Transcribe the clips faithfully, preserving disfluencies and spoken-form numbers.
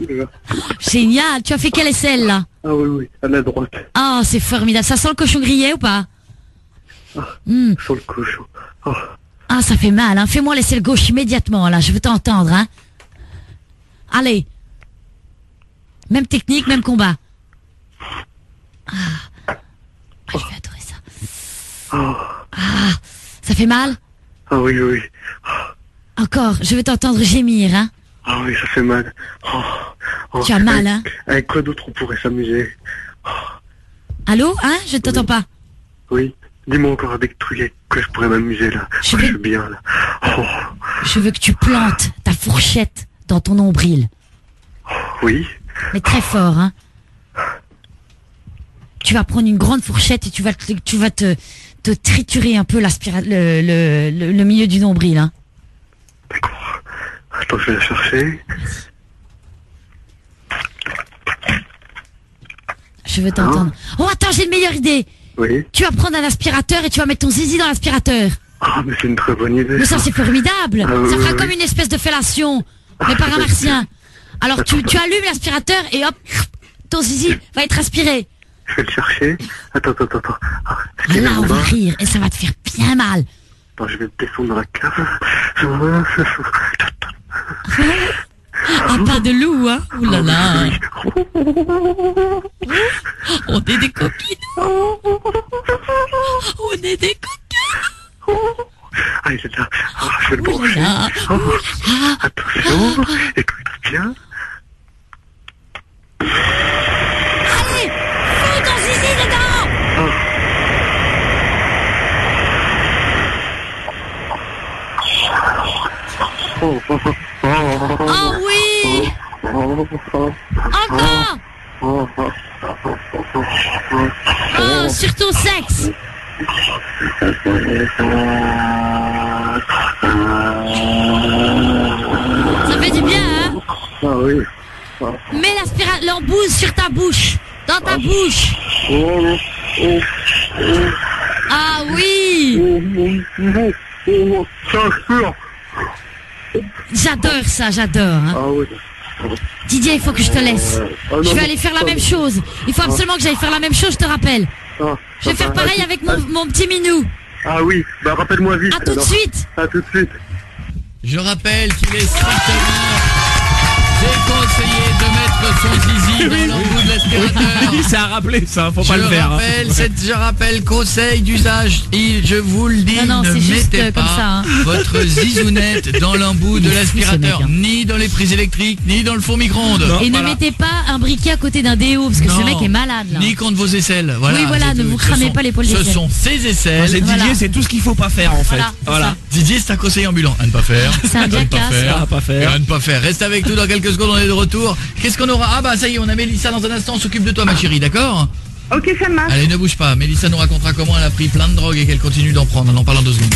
là. Génial. Tu as fait quelle aisselle, là? Ah oui, oui, à la droite. Ah, c'est formidable. Ça sent le cochon grillé ou pas? Ah, mm. sur le cochon. Oh. Ah, ça fait mal, hein. Fais-moi l'aisselle gauche immédiatement, là. Je veux t'entendre, hein. Allez. Même technique, même combat. Ah. Ah, je vais adorer ça. Oh. Ah, ça fait mal? Ah oui, oui. Oh. Encore, je veux t'entendre gémir, hein. Ah oui, ça fait mal. Oh. Oh. Tu as mal, hein. Avec quoi d'autre on pourrait s'amuser? Oh. Allô, hein? Je ne t'entends oui. pas. Oui. Dis-moi encore avec trucs avec quoi je pourrais m'amuser là. Je, oh, veux... je suis bien là. Oh. Je veux que tu plantes ta fourchette dans ton nombril. Oh, oui. Mais très fort, hein. Tu vas prendre une grande fourchette et tu vas te, tu vas te, te triturer un peu l'aspira... le, le, le, le milieu du nombril, hein. D'accord. Attends, je vais la chercher. Je veux t'entendre. Hein? Oh, attends, j'ai une meilleure idée. Oui. Tu vas prendre un aspirateur et tu vas mettre ton zizi dans l'aspirateur. Ah, mais c'est une très bonne idée. Mais ça, c'est formidable. Ah, ça oui, fera oui, comme oui. une espèce de fellation, mais par un martien. Alors, tu, tu allumes l'aspirateur et hop, ton zizi va être aspiré. Je vais le chercher. Attends, attends, attends. Ah, ah là, on va rire et ça va te faire bien mal. Attends, je vais descendre dans la cave. Ah, pas de loup, hein. Ouh là là. On est des copines. On est des copines. Ah, il est là. Ah, je vais le brancher. Oh, attention, écoute bien. Allez, fous ton zizi dedans. Oh, oh, oh, oh, oh oui. Encore. Oh, sur ton sexe. Ça fait du bien, hein? Ah oui. Mets l'aspirateur, l'embouche sur ta bouche. Dans ta bouche. Ah oui. J'adore ça, j'adore. Hein. Ah oui. Didier, il faut que je te laisse. Je vais aller faire la même chose. Il faut absolument que j'aille faire la même chose, je te rappelle. Je vais faire pareil avec mon, mon petit minou. Ah oui, bah rappelle-moi vite. À tout de suite. À tout de suite. Je rappelle qu'il est strictement déconseillé de mettre son zizi dans l'embout de l'aspirateur. Oui, ça a rappelé ça, faut pas je le faire. Rappelle, hein. cette, je rappelle, conseil d'usage, et je vous le dis, non, non, ne mettez euh, pas ça, hein. votre zizounette dans l'embout de l'aspirateur, hein. Ni dans les prises électriques, ni dans le four micro-ondes. Et voilà. ne mettez pas un briquet à côté d'un déo, parce que non, ce mec est malade. Là. Ni contre vos aisselles. Voilà, oui, voilà, ne tout. vous cramez sont, pas l'épaule Ce d'aisselle. sont ses aisselles. C'est Didier, voilà. C'est tout ce qu'il faut pas faire en fait. Voilà. voilà. Didier, c'est un conseiller ambulant. À ne pas faire. C'est un jackass. À pas faire. À ne pas faire. Reste avec nous dans quelques secondes, on est de retour. Qu'est-ce qu'on aura? Ah bah ça y est, on a Mélissa dans un instant, on s'occupe de toi ma chérie, d'accord? Ok, ça marche. Allez, ne bouge pas. Mélissa nous racontera comment elle a pris plein de drogue et qu'elle continue d'en prendre. On en parle en deux secondes.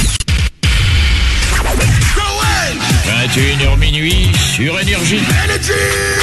vingt et une heures minuit sur Énergie. Énergie.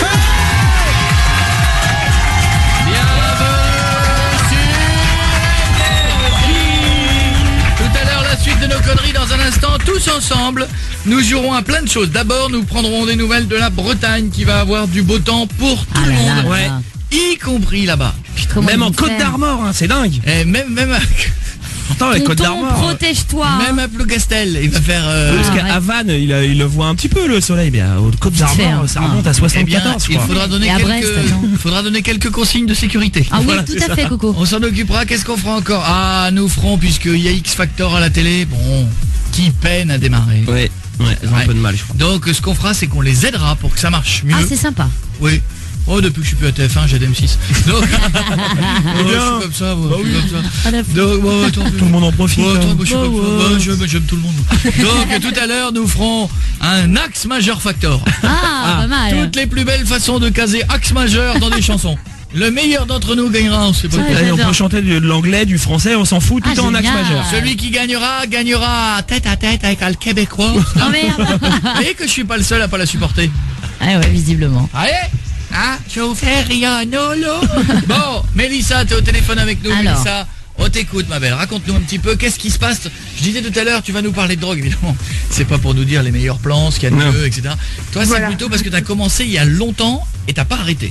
Suite de nos conneries dans un instant, tous ensemble, nous jouerons à plein de choses. D'abord, nous prendrons des nouvelles de la Bretagne qui va avoir du beau temps pour tout ah le là monde, là ouais. Y compris là-bas. Même en Côte d'Armor, hein, c'est dingue. Et même même à... Pourtant, les Côtes d'Armor. Protège-toi. Même à Plougastel, il va faire. Euh... Parce qu'à Havane, il, a, il le voit un petit peu le soleil, mais aux Côtes d'Armor, ça remonte à soixante-quatorze. Eh bien, il faudra donner quelques, Brest, il faudra donner quelques consignes de sécurité. Ah oui, voilà, tout à fait, ça. Coco. On s'en occupera. Qu'est-ce qu'on fera encore? Ah, nous ferons puisqu'il y a X Factor à la télé. Bon, qui peine à démarrer. Ouais. Ouais, un ouais. peu de mal, je crois. Donc, ce qu'on fera, c'est qu'on les aidera pour que ça marche mieux. Ah, c'est sympa. Oui. Oh, depuis que je suis plus à T F un, j'ai M six. Donc, oh, je suis comme ça, ouais, bah oui. comme ça. Donc, bon, attends, tout le monde en profite. Bon, attends, hein. moi, je suis comme ça. Ouais, j'aime, j'aime tout le monde. Donc, tout à l'heure, nous ferons un axe majeur factor. Ah, ah, pas mal. Toutes les plus belles façons de caser axe majeur dans des chansons. Le meilleur d'entre nous gagnera, on sait pas quoi. On peut chanter de l'anglais, du français, on s'en fout, tout ah, en axe majeur. Celui qui gagnera, gagnera tête à tête avec un québécois. Oh merde. Vous voyez que je suis pas le seul à pas la supporter. Ah ouais, visiblement. Allez. Hein, je vais vous faire rien, Nolo. Bon, Mélissa, t'es au téléphone avec nous. Alors. Mélissa, on t'écoute, ma belle. Raconte-nous un petit peu, qu'est-ce qui se passe? Je disais tout à l'heure, tu vas nous parler de drogue, évidemment. C'est pas pour nous dire les meilleurs plans, ce qu'il y a de mieux, et cetera. Toi, voilà. C'est plutôt parce que t'as commencé il y a longtemps et t'as pas arrêté.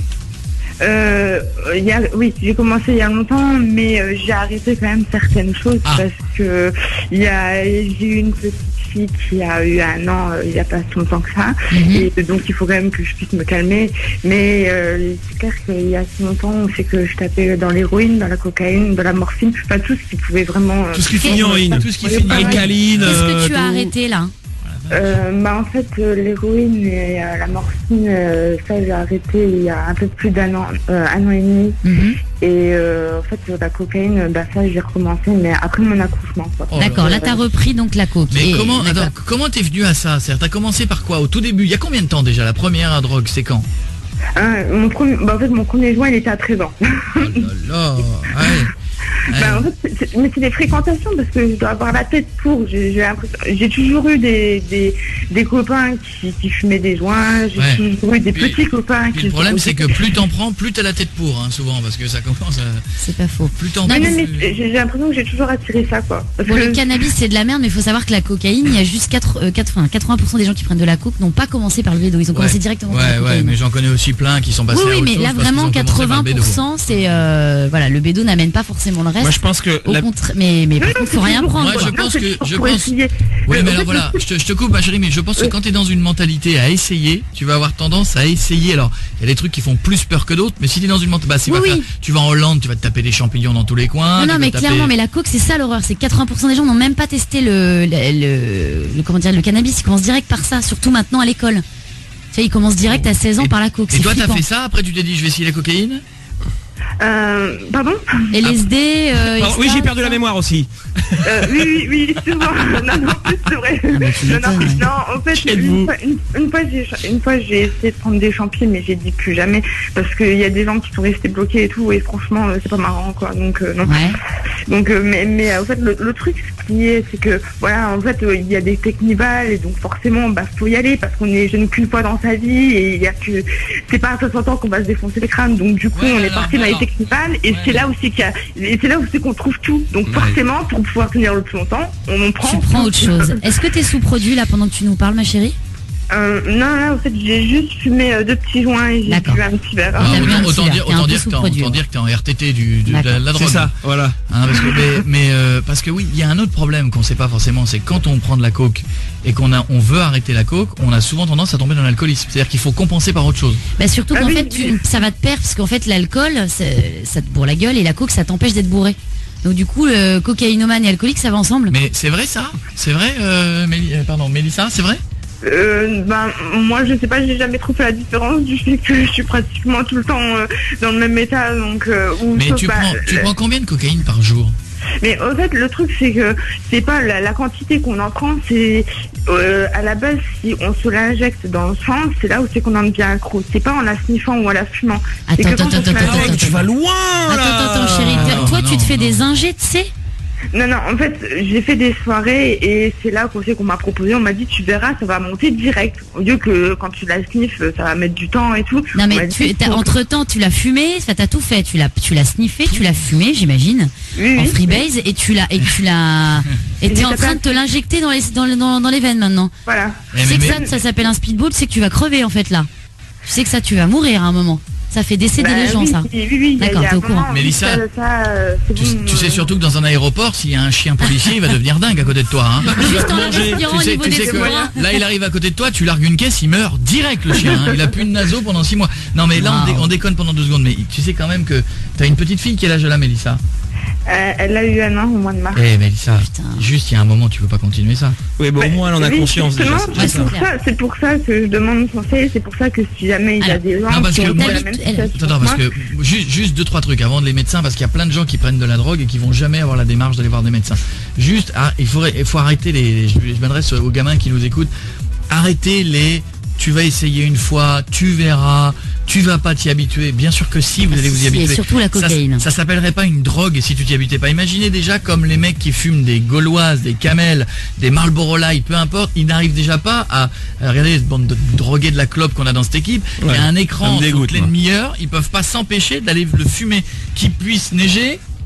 Euh, y a, oui, j'ai commencé il y a longtemps, mais euh, j'ai arrêté quand même certaines choses ah. parce que il y a, j'ai eu une petite fille qui a eu un an euh, il n'y a pas si longtemps que ça, mm-hmm. et donc il faut quand même que je puisse me calmer. Mais euh, c'est clair qu'il y a si longtemps, c'est que je tapais dans l'héroïne, dans la cocaïne, dans la morphine, pas tout ce qui pouvait vraiment. Tout ce qui finit en héroïne, tout ce qui finit alcaline. Qu'est-ce que tu tout... as arrêté là? Euh, bah en fait euh, l'héroïne et euh, la morphine, euh, ça j'ai arrêté il y a un peu plus d'un an, euh, un an et demi. Mm-hmm. Et euh, en fait la cocaïne, bah ça j'ai recommencé, mais après mon accouchement. Quoi. Oh, d'accord, là t'as repris donc la coke. Mais et... comment, attends, comment t'es venu à ça? C'est-à-dire t'as commencé par quoi au tout début? Il y a combien de temps déjà la première drogue? C'est quand? euh, mon premier, bah en fait mon premier joint il était à treize ans. Oh là là, ouais. Bah, en fait, c'est, c'est, mais c'est des fréquentations parce que je dois avoir la tête pour. J'ai, j'ai, j'ai toujours eu des, des, des copains qui, qui fumaient des joints. J'ai ouais. toujours eu des puis, petits copains qui. Le problème, c'est que plus t'en prends, plus t'as la tête pour, hein, souvent, parce que ça commence à. C'est pas faux. Plus t'en prends. Mais, mais j'ai, j'ai l'impression que j'ai toujours attiré ça, quoi. Parce bon, que... le cannabis, c'est de la merde, mais il faut savoir que la cocaïne, il y a juste quatre, euh, quatre-vingts pour cent des gens qui prennent de la coke n'ont pas commencé par le bédo. Ils ont commencé ouais. directement ouais, par la cocaïne. Ouais, mais j'en connais aussi plein qui sont passés oui, à oui, autre mais chose là, vraiment, quatre-vingts pour cent, c'est. Euh, voilà, le bédo n'amène pas forcément le reste. Moi, je pense que. Au la... contre... Mais, mais par contre, faut rien prendre. Moi, je pense que. Je pense... Oui, mais alors voilà, je te, je te coupe, ma chérie, mais je pense que quand t'es dans une mentalité à essayer, tu vas avoir tendance à essayer. Alors, il y a des trucs qui font plus peur que d'autres, mais si t'es dans une mentalité. Bah, c'est oui, pas oui. faire... Tu vas en Hollande, tu vas te taper des champignons dans tous les coins. Non, non, mais taper... clairement, mais la coke, c'est ça l'horreur. C'est quatre-vingts pour cent des gens n'ont même pas testé le, le, le, le, comment dire, le cannabis. Ils commencent direct par ça, surtout maintenant à l'école. Tu sais, ils commencent direct à seize ans et, par la coke. Et toi, flippant. t'as fait ça, après tu t'es dit, je vais essayer la cocaïne? Euh, pardon? L S D, euh, pardon, oui, j'ai perdu la mémoire aussi. Euh, oui, oui, oui, souvent. Non, non, c'est vrai. Ah, non, non, non, en fait, une fois, une, une, fois, j'ai, une fois, j'ai essayé de prendre des champis, mais j'ai dit plus jamais, parce qu'il y a des gens qui sont restés bloqués et tout, et franchement, c'est pas marrant, quoi. Donc, euh, non. Ouais. Donc, euh, mais, mais en fait, le, le truc, ce qui est, c'est que, voilà, en fait, il y a des technivals, et donc forcément, bah, faut y aller, parce qu'on est jeune qu'une fois dans sa vie, et il y a que, c'est pas à soixante ans qu'on va se défoncer les crânes, donc du coup, ouais, on est parti dans les technivals, et ouais. c'est là aussi qu'il y a, et c'est là où c'est qu'on trouve tout. Donc, ouais. forcément, pour pouvoir tenir le plus longtemps, on en prend. Tu prends autre chose. Est-ce que t'es sous produit là pendant que tu nous parles, ma chérie? Euh, non, là, en fait, j'ai juste fumé euh, deux petits joints et j'ai bu un petit verre. Ah, autant, autant, dire, autant, dire que autant dire que t'es en R T T du, de, de la, la drogue. C'est ça, voilà. Hein, parce que, mais mais euh, parce que oui, il y a un autre problème qu'on sait pas forcément, c'est quand on prend de la coke et qu'on a, on veut arrêter la coke, on a souvent tendance à tomber dans l'alcoolisme. C'est-à-dire qu'il faut compenser par autre chose. Bah surtout qu'en ah, oui, fait, tu, ça va te perdre parce qu'en fait, l'alcool, ça te bourre la gueule et la coke, ça t'empêche d'être bourré. Donc du coup, le cocaïnomane et alcoolique, ça va ensemble. Mais c'est vrai ça? C'est vrai, euh, Méli- euh, pardon, Mélissa, c'est vrai? Euh, ben, moi je sais pas, j'ai jamais trop fait la différence du fait que je suis pratiquement tout le temps euh, dans le même état, donc euh, où mais tu, pas, prends, tu euh, prends combien de cocaïne par jour? Mais en fait le truc c'est que c'est pas la, la quantité qu'on en prend, c'est euh, à la base si on se l'injecte dans le sang, c'est là où c'est qu'on en devient accro. C'est pas en la sniffant ou en la fumant. Attends, attends, attends, attends, tu vas loin là. Attends, attends, chérie, toi tu te fais des injets, tu sais? Non, non, en fait, j'ai fait des soirées et c'est là qu'on sait qu'on m'a proposé, on m'a dit tu verras, ça va monter direct. Au lieu que quand tu la sniffes, ça va mettre du temps et tout. Non mais tu, t'as, entre temps, tu l'as fumé, ça t'as tout fait. Tu l'as, tu l'as sniffé, tu l'as fumé, j'imagine, oui, en oui, freebase, oui. et tu l'as, et tu l'as, et t'es en train de te l'injecter dans les, dans, dans, dans les veines maintenant. Voilà. Tu sais que ça, ça s'appelle un speedball, c'est que tu vas crever en fait là. Tu sais que ça, tu vas mourir à un moment. Ça fait décéder bah, les gens, oui, ça. Oui, oui, oui. D'accord, t'es au courant. Mélissa, ça, ça, euh, tu, bon, tu sais surtout que dans un aéroport, s'il y a un chien policier, il va devenir dingue à côté de toi. Hein. Juste en respirant au niveau tu sais des que bras. là, il arrive à côté de toi, tu largues une caisse, il meurt direct le chien. Hein. Il a plus de naso pendant six mois. Non mais là, wow. on, dé- on déconne pendant deux secondes. Mais tu sais quand même que t'as une petite fille, quel âge elle a, Mélissa? Euh, elle a eu un an au mois de mars. Eh Mélissa, putain. Juste il y a un moment tu peux pas continuer ça. Oui bon, bah, au moins elle en a oui, conscience déjà. C'est, ouais, c'est, pour ça, c'est pour ça que je demande conseil, c'est pour ça que si jamais il y a des gens non, parce qui que ont moi, la même situation. Attends, parce que juste, juste deux trois trucs avant de les médecins, parce qu'il y a plein de gens qui prennent de la drogue et qui vont jamais avoir la démarche d'aller voir des médecins. Juste, ah, il faudrait, il faut arrêter les. Je, je m'adresse aux gamins qui nous écoutent. Arrêtez les. Tu vas essayer une fois, tu verras, tu vas pas t'y habituer. Bien sûr que si, vous allez vous y habituer. Et surtout la cocaïne. Ça, ça s'appellerait pas une drogue si tu t'y habitais pas. Imaginez déjà comme les mecs qui fument des Gauloises, des Camel, des Marlboro Light, peu importe, ils n'arrivent déjà pas à, à regarder cette bande de drogués de la clope qu'on a dans cette équipe. Ouais, il y a un écran toutes les demi-heures, ils peuvent pas s'empêcher d'aller le fumer. Qu'il puisse neiger,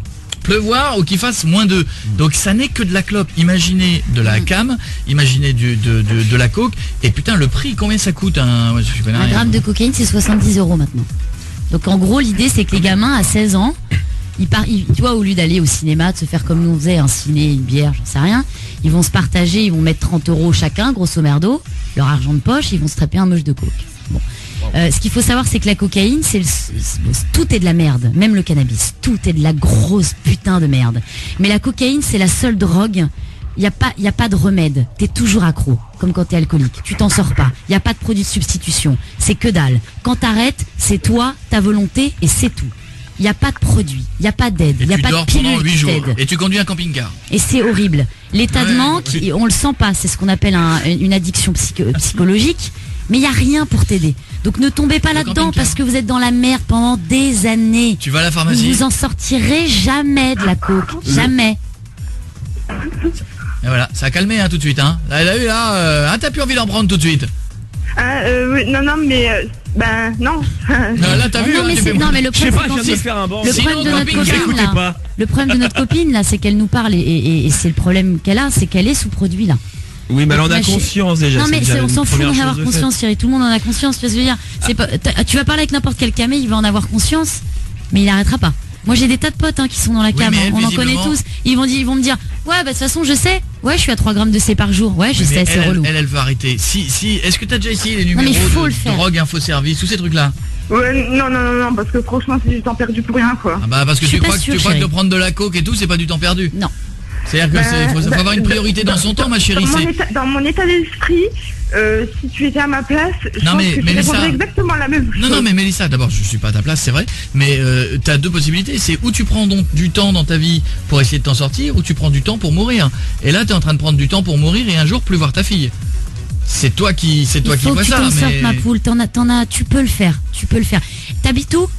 pleuvoir ou qu'il fasse moins deux. Donc ça n'est que de la clope. Imaginez de la cam, imaginez du, de, de, de la coke, et putain le prix, combien ça coûte un, je connais un rien. gramme de cocaïne, c'est soixante-dix euros maintenant. Donc en gros l'idée c'est que les gamins à seize ans, ils partent, tu vois, au lieu d'aller au cinéma, de se faire comme nous on faisait, un ciné, une bière, j'en sais rien, ils vont se partager, ils vont mettre trente euros chacun, grosso merdo, leur argent de poche, ils vont se taper un moche de coke. Bon. Euh, ce qu'il faut savoir, c'est que la cocaïne, c'est le, c'est, tout est de la merde, même le cannabis, tout est de la grosse putain de merde. Mais la cocaïne, c'est la seule drogue. Il n'y a pas, il y a pas de remède. T'es toujours accro, comme quand t'es alcoolique. Tu t'en sors pas. Il n'y a pas de produit de substitution. C'est que dalle. Quand t'arrêtes, c'est toi, ta volonté, et c'est tout. Il n'y a pas de produit, il n'y a pas d'aide, il n'y a pas de pilule qui t'aide. Et tu conduis un camping-car. Et c'est horrible. L'état ouais, de manque, oui. On le sent pas. C'est ce qu'on appelle un, une addiction psycho, psychologique. Mais il n'y a rien pour t'aider. Donc ne tombez pas là-dedans parce que vous êtes dans la merde pendant des années. Tu vas à la pharmacie. Vous en sortirez jamais de la coke. Jamais. Et voilà, ça a calmé hein, tout de suite. Hein. Là, elle a eu là, euh, ah, t'as plus envie d'en prendre tout de suite. Ah, euh, oui, non, non, mais euh, ben non. Non, là, t'as ah, vu. Non, hein, mais, c'est, non, mais le problème, pas, c'est faire un bon. le problème de notre copine là, pas. le problème de notre copine là, c'est qu'elle nous parle et, et, et c'est le problème qu'elle a, c'est qu'elle est sous produit là. Oui, mais elle en a Donc, conscience déjà. Non, mais c'est, on s'en fout d'en avoir de conscience, Thierry. Tout le monde en a conscience. Tu vas se dire, c'est pas, tu vas parler avec n'importe quel camé, il va en avoir conscience, mais il n'arrêtera pas. Moi, j'ai des tas de potes hein, qui sont dans la cam, oui, elle, on en connaît tous. Ils vont dire, ils vont me dire, ouais, bah de toute façon, je sais. Ouais, je suis à trois grammes de C par jour. Ouais, je oui, sais, c'est elle, relou. Elle, elle veut arrêter. Si, si, est-ce que t'as déjà essayé les numéros non, de drogue, info service, tous ces trucs-là? Ouais, non, non, non, non, parce que franchement, c'est du temps perdu pour rien, quoi. Ah bah parce que je tu crois, sûre, que, tu crois que de prendre de la coke et tout, c'est pas du temps perdu. Non. C'est-à-dire que c'est, faut, faut avoir une priorité dans son temps, ma chérie. Dans mon c'est... état, dans mon état d'esprit, euh, si tu étais à ma place, je non, pense mais, que mais je répondrais ça... exactement la même chose. Non, non, mais Mélissa, d'abord, je suis pas à ta place, c'est vrai, mais euh, t'as deux possibilités. C'est où tu prends donc du temps dans ta vie pour essayer de t'en sortir, ou tu prends du temps pour mourir. Et là, t'es en train de prendre du temps pour mourir et un jour plus voir ta fille. C'est toi qui, c'est toi Il qui faut vois que tu ça. t'en mais... sortes, ma poule. T'en as, t'en as, tu peux le faire. Tu peux le faire. T'habites où?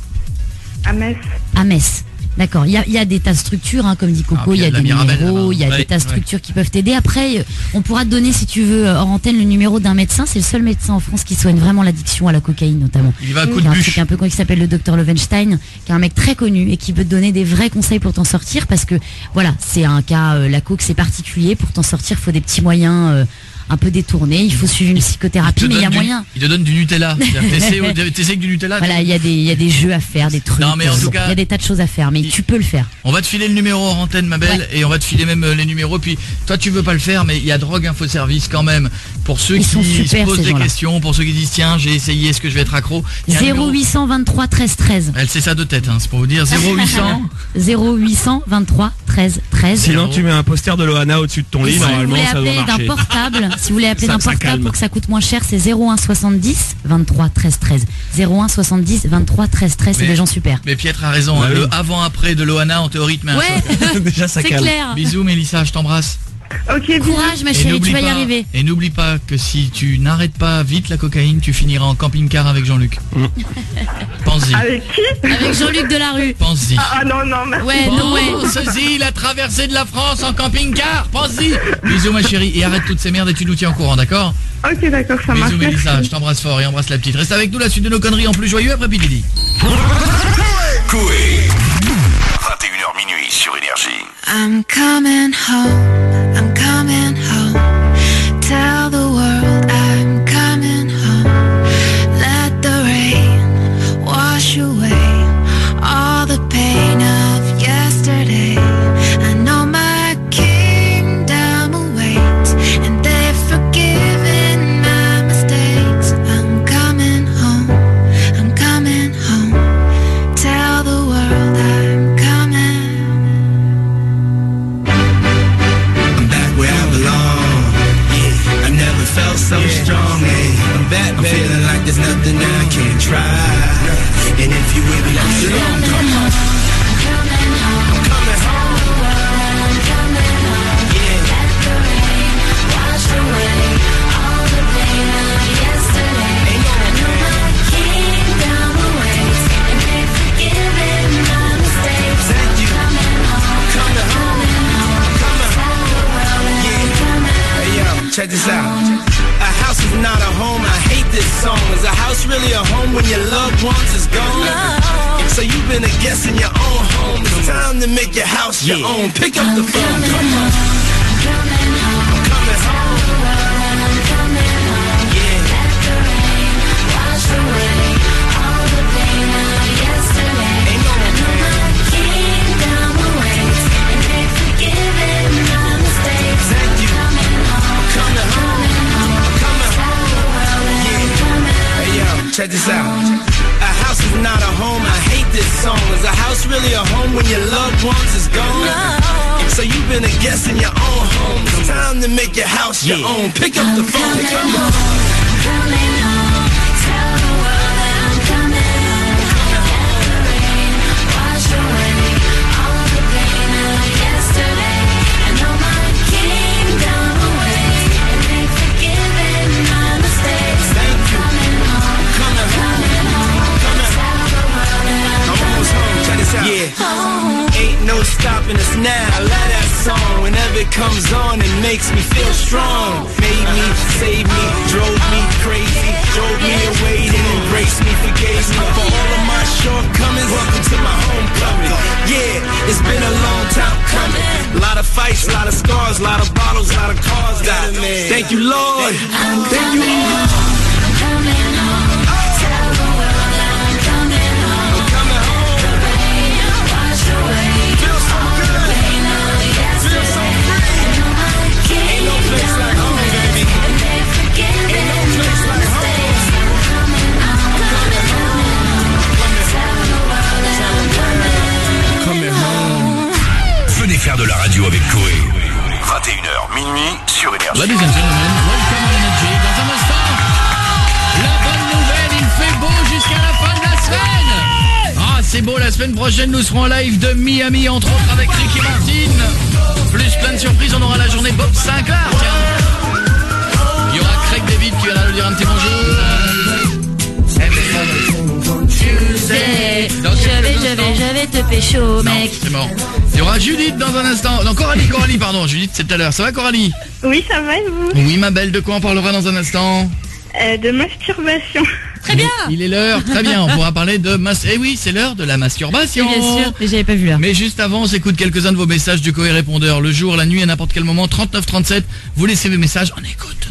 À Metz. À Metz. D'accord, il y a, y a des tas de structures, hein, comme dit Coco, ah, il y a, y a des Mirabelle, numéros, il y a ouais, des tas de structures ouais. qui peuvent t'aider. Après, on pourra te donner, si tu veux, hors antenne, le numéro d'un médecin. C'est le seul médecin en France qui soigne vraiment l'addiction à la cocaïne, notamment. Il va à coup Il de y a un bûche. truc un peu qui s'appelle le docteur Lovenstein, qui est un mec très connu et qui peut te donner des vrais conseils pour t'en sortir, parce que, voilà, c'est un cas, euh, la coke, c'est particulier. Pour t'en sortir, il faut des petits moyens... Euh, un peu détourné, il faut suivre une psychothérapie, mais il y a du, moyen. Il te donne du Nutella. T'essaies avec du Nutella. Voilà, il y a des, il y a des jeux à faire, des trucs. Non, mais en tout cas, il y a des tas de choses à faire, mais il, tu peux le faire. On va te filer le numéro hors antenne, ma belle, ouais. Et on va te filer même les numéros. Puis toi, tu veux pas le faire, mais il y a Drogue Info Service quand même. Pour ceux Ils qui super, se posent des gens-là. questions, pour ceux qui disent tiens, j'ai essayé, est-ce que je vais être accro? zéro huit cent vingt-trois treize treize. Elle sait ça de tête, hein, c'est pour vous dire. zéro huit cent zéro huit cent vingt-trois treize treize. Sinon, tu mets un poster de Loana au-dessus de ton lit, si normalement vous ça voulez doit appeler d'un marcher. portable, si vous voulez appeler Ça- d'un ça portable calme. pour que ça coûte moins cher, c'est zéro un soixante-dix vingt-trois treize treize. zéro un soixante-dix vingt-trois treize treize, c'est Mais- des gens super. Mais Pietre a raison, Bah hein, oui. le avant-après de Loana en théorie te met un choc. Ouais, Déjà, ça c'est calme. clair. Bisous Mélissa, je t'embrasse. Ok, bisous. Courage, ma Et chérie, n'oublie tu vas y pas- arriver. Et n'oublie pas que si tu n'arrêtes pas vite la cocaïne, tu finiras en camping-car avec Jean-Luc. Mm. Pense-y. Avec qui? Avec Jean-Luc Delarue. Pense-y. Ah ah, non, non, merci. Ouais, non, ouais. Pense-y, la traversée de la France en camping-car. Pense-y. Bisous ma chérie et arrête toutes ces merdes et tu nous tiens au courant, d'accord? Ok, d'accord, ça marche. Bisous Mélissa, merci. je t'embrasse fort et embrasse la petite. Reste avec nous, la suite de nos conneries en plus joyeux après Pididi. Coué. vingt et une heures minuit sur Énergie. I'm coming home, I'm coming home. Tell the world I'm coming home. Let the rain wash away all the pain of yesterday. I know my kingdom awaits, and they've forgiven my mistakes. I'm coming home, I'm coming home. Tell the world I'm coming. I'm back where I belong. Yeah, I never felt so strong. Yeah, I'm back, I'm feeling like there's nothing I can't try. And if you with me, let's go. I'm coming home. I'm coming home. I'm coming home. I'm coming home. Yeah. Let the rain wash away all the pain of yesterday. I know my kingdom awaits, and they've forgiven my mistakes. Thank you. I'm coming home. Coming home. Coming home. Tell the world I'm coming. Hey yo, check this out. A house is not a home. I hate this song. Is a house really a home when your loved ones is gone? It So you've been a guest in your own home. It's time to make your house your yeah. own. Pick up the phone. Come on. I'm coming home. I'm coming home. I'm coming home. Yeah. Let the rain wash away all the pain of yesterday. Ain't no and all my kingdom awaits, and they forgiven my mistakes. Thank you. I'm coming home. I'm coming home. I'm coming home. Yeah. Hey yo, check this out. A house is not a home, I hate this song. Is a house really a home when your loved ones is gone? No. So you've been a guest in your own home. It's time to make your house your yeah. own. Pick up I'm the phone. Coming Come home. I'm coming home. Tell the world that I'm coming home. Let the rain wash away all the pain of yesterday. And all my kingdom awaits, and they've forgiven my mistakes. Thank you. Coming home. Coming home. Yeah, home. Ain't no stopping us now. I love that song. Whenever it comes on, it makes me feel strong. Made me, saved me, drove me crazy, drove me away, then embraced me, forgave me for all of my shortcomings. Welcome to my homecoming. Yeah, it's been a long time coming. A lot of fights, a lot of scars, a lot of bottles, a lot of cars died. Thank you, Lord. Thank you, Lord. I'm coming home. Tell the world that I'm coming home. I'm coming home. Venez faire de la radio avec Coé. vingt et une heures minuit sur Énergie. Ladies and gentlemen, welcome on Énergie. Dans un instant, la bonne nouvelle, il fait beau jusqu'à la fin de la semaine. Ah, c'est beau, la semaine prochaine, nous serons en live de Miami, entre autres avec Ricky Martin. Plus plein de surprises, on aura la journée Bob Sinclair, tiens. Il y aura Craig David qui viendra nous dire un petit bonjour. Donc, je vais, je vais, je vais te pécho, mec. C'est mort. Il y aura Judith dans un instant. Non, Coralie, Coralie, pardon. Judith, c'est tout à l'heure. Ça va, Coralie? Oui, ça va, et vous? Oui, ma belle, de quoi on parlera dans un instant? euh, De masturbation. Très bien. Il est l'heure, très bien. On pourra parler de mas... Eh oui, c'est l'heure de la masturbation. Oui, bien sûr, mais j'avais pas vu l'heure. Mais juste avant, on s'écoute quelques-uns de vos messages du Coé Répondeur. Le jour, la nuit, à n'importe quel moment, trente-neuf trente-sept. Vous laissez vos messages, on écoute.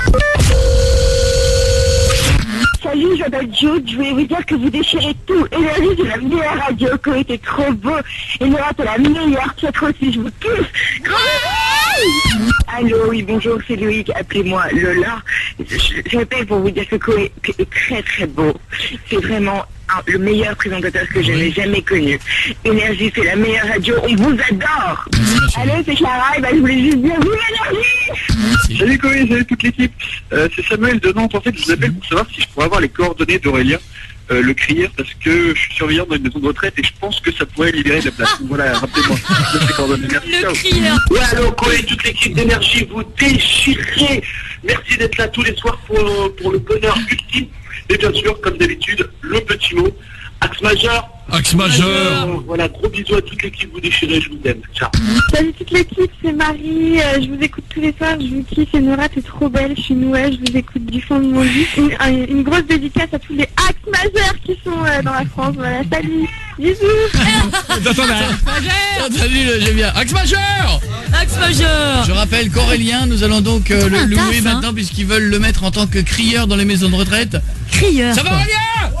Salut, je m'appelle Jude, je voulais vous dire que vous déchirez tout. Énergie, c'est la meilleure radio, Coé, t'es trop beau. Et Nora, t'es la meilleure, toi aussi, je vous kiffe. Allô, oui, bonjour, c'est Loïc, appelez-moi Lola. Je répète pour vous dire que Coé est très très beau. C'est vraiment un, le meilleur présentateur que je n'ai jamais connu. Énergie, c'est la meilleure radio, on vous adore. Allô, c'est Clara, et bah, je voulais juste dire vive Énergie. Salut Coé, salut toute l'équipe. Euh, c'est Samuel de Nantes. En fait, je vous appelle pour savoir si je pourrais avoir les coordonnées d'Aurélien, euh, le crieur, parce que je suis surveillant dans une maison de retraite et je pense que ça pourrait libérer de la place. Voilà, rappelez-moi. Ses coordonnées. Merci. Le crieur. Ouais, allô Coé, toute l'équipe d'Énergie, vous déchirez. Merci d'être là tous les soirs pour, pour le bonheur ultime. Et bien sûr, comme d'habitude, le petit mot, axe majeur. Axe majeur. Voilà, gros bisous à toute l'équipe, vous déchirez, je vous aime. Ciao. Salut toute l'équipe, c'est Marie, euh, je vous écoute tous les soirs, je vous kiffe, et Nora, t'es trop belle, je suis Noël, je vous écoute du fond de mon vie. Une, une, une grosse dédicace à tous les axes majeurs qui sont euh, dans la France, voilà, salut, bisous. Salut, j'aime bien. Axe majeur. Axe majeur. Je rappelle qu'Aurélien, nous allons donc euh, le louer taf, maintenant, hein, puisqu'ils veulent le mettre en tant que crieur dans les maisons de retraite. Crieur. Ça va, Aurélien?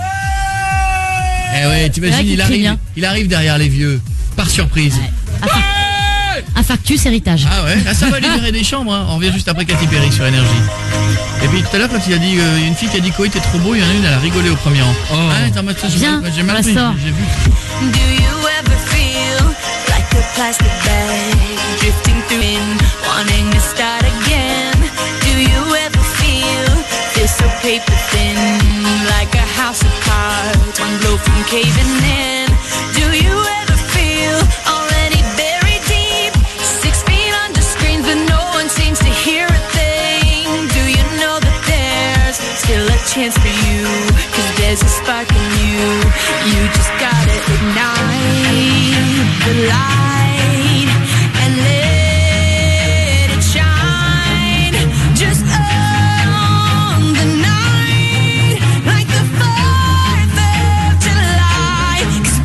Eh ouais, t'imagines, il arrive, il arrive derrière les vieux, par surprise. Ouais. Ouais. Infarctus, héritage. Ah ouais, ah, ça va libérer des chambres, hein. On revient juste après Katy Perry sur Énergie. Et puis tout à l'heure, quand il a dit, euh, une fille qui a dit Coé, t'es trop beau, il y en a une, elle a rigolé au premier rang. Oh. Ah, attends, moi, Viens, j'ai mal pris, j'ai vu. Do you ever feel like a plastic bag drifting through in, wanting to start again? Do you ever feel this so paper thin, like a house of cards, one blow from caving in? Do you ever feel already buried deep, six feet under screens but no one seems to hear a thing? Do you know that there's still a chance for you, 'cause there's a spark in you, you just gotta ignite the light and let it shine, just on the night, like the fourth of July, 'cause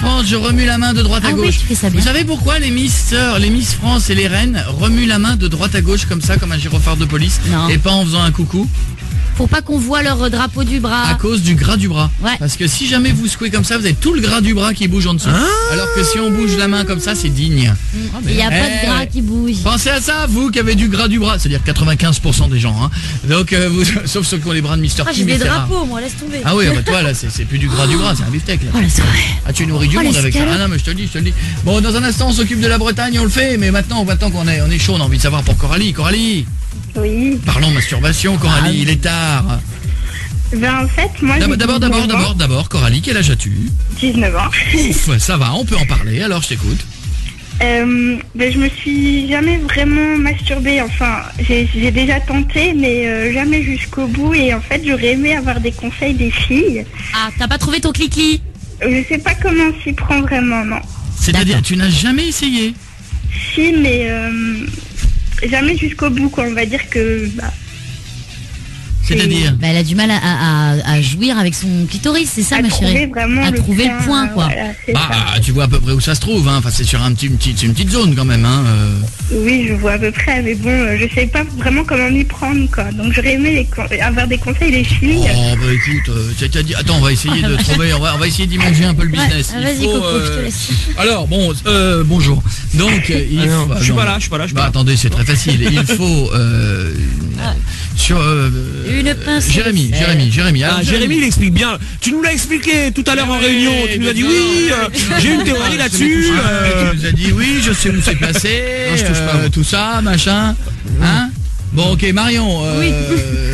France, je remue la main de droite à Ah oui, gauche. tu fais ça bien. Vous savez pourquoi les Miss Sœurs, les Miss France et les Reines remuent la main de droite à gauche comme ça, comme un gyrophare de police, Non. et pas en faisant un coucou? Pour pas qu'on voit leur drapeau du bras. À cause du gras du bras. Ouais. Parce que si jamais vous secouez comme ça, vous avez tout le gras du bras qui bouge en dessous. Alors que si on bouge la main comme ça, c'est digne. Il n'y a pas Eh, de gras qui bouge. Pensez à ça, vous qui avez du gras du bras, c'est-à-dire quatre-vingt-quinze pour cent des gens. Hein. Donc, euh, vous, sauf ceux qui ont les bras de Mister Ah, j'ai Kim et des Ferrara. drapeaux, moi, laisse tomber. Ah oui, bah toi là, c'est c'est plus du gras du bras, c'est un beefsteak là. Oh, la soirée. Ah, tu nourris du Oh, monde les avec ça. scalopes. Ah non, mais je te le dis, je te le dis. Bon, dans un instant, on s'occupe de la Bretagne, on le fait, mais maintenant, maintenant qu'on est, on est chaud, on a envie de savoir pour Coralie. Coralie, Oui. parlons masturbation, Coralie, Ah. il est tard. Ben, en fait, moi, j'ai D'abord, d'abord, d'abord, dix-neuf ans. d'abord, d'abord, Coralie, quel âge as-tu? dix-neuf ans. Ouf, ça va, on peut en parler, alors je t'écoute. Euh, ben, je me suis jamais vraiment masturbée. Enfin, j'ai j'ai déjà tenté, mais euh, jamais jusqu'au bout. Et en fait, j'aurais aimé avoir des conseils des filles. Ah, t'as pas trouvé ton clic-clic? Je sais pas comment s'y prendre vraiment, non. C'est-à-dire, D'accord. tu n'as jamais essayé? Si, mais euh, jamais jusqu'au bout, quoi. On va dire que... Bah, C'est-à-dire? Bah, elle a du mal à, à, à jouir avec son clitoris, c'est ça, à ma trouver chérie? vraiment À le trouver point, le point, quoi. voilà, c'est Bah, ça. tu vois à peu près où ça se trouve, hein. Enfin, c'est sur un petit, une petite, c'est une petite zone quand même, hein. euh. Oui, je vois à peu près, mais bon, euh, je sais pas vraiment comment m'y prendre, quoi. Donc j'aurais aimé les con- avoir des conseils des filles. Oh bah écoute, euh, t'as- t'as dit- attends, on va essayer de trouver, on va, on va essayer d'imaginer un peu le business. Ah, Il vas-y, faut, Coco, euh, je te laisse. Alors bon, euh, bonjour. Donc euh, il Ah non, faut- je suis non. pas là, je suis pas là, je suis Bah pas là. attendez, c'est très facile. Il faut euh, sur euh, Une pince de Jérémy, sel. Jérémy, Jérémy. Alors, Ah, Jérémy, il explique bien. Tu nous l'as expliqué tout à l'heure en Oui, réunion. Tu nous as dit mais oui, non. euh, j'ai une théorie là-dessus. Ah, euh, tu nous as dit oui, je sais où c'est placé, Non, je touche pas, euh, moi. tout ça, machin. Hein? Bon, ok, Marion. Euh, Oui.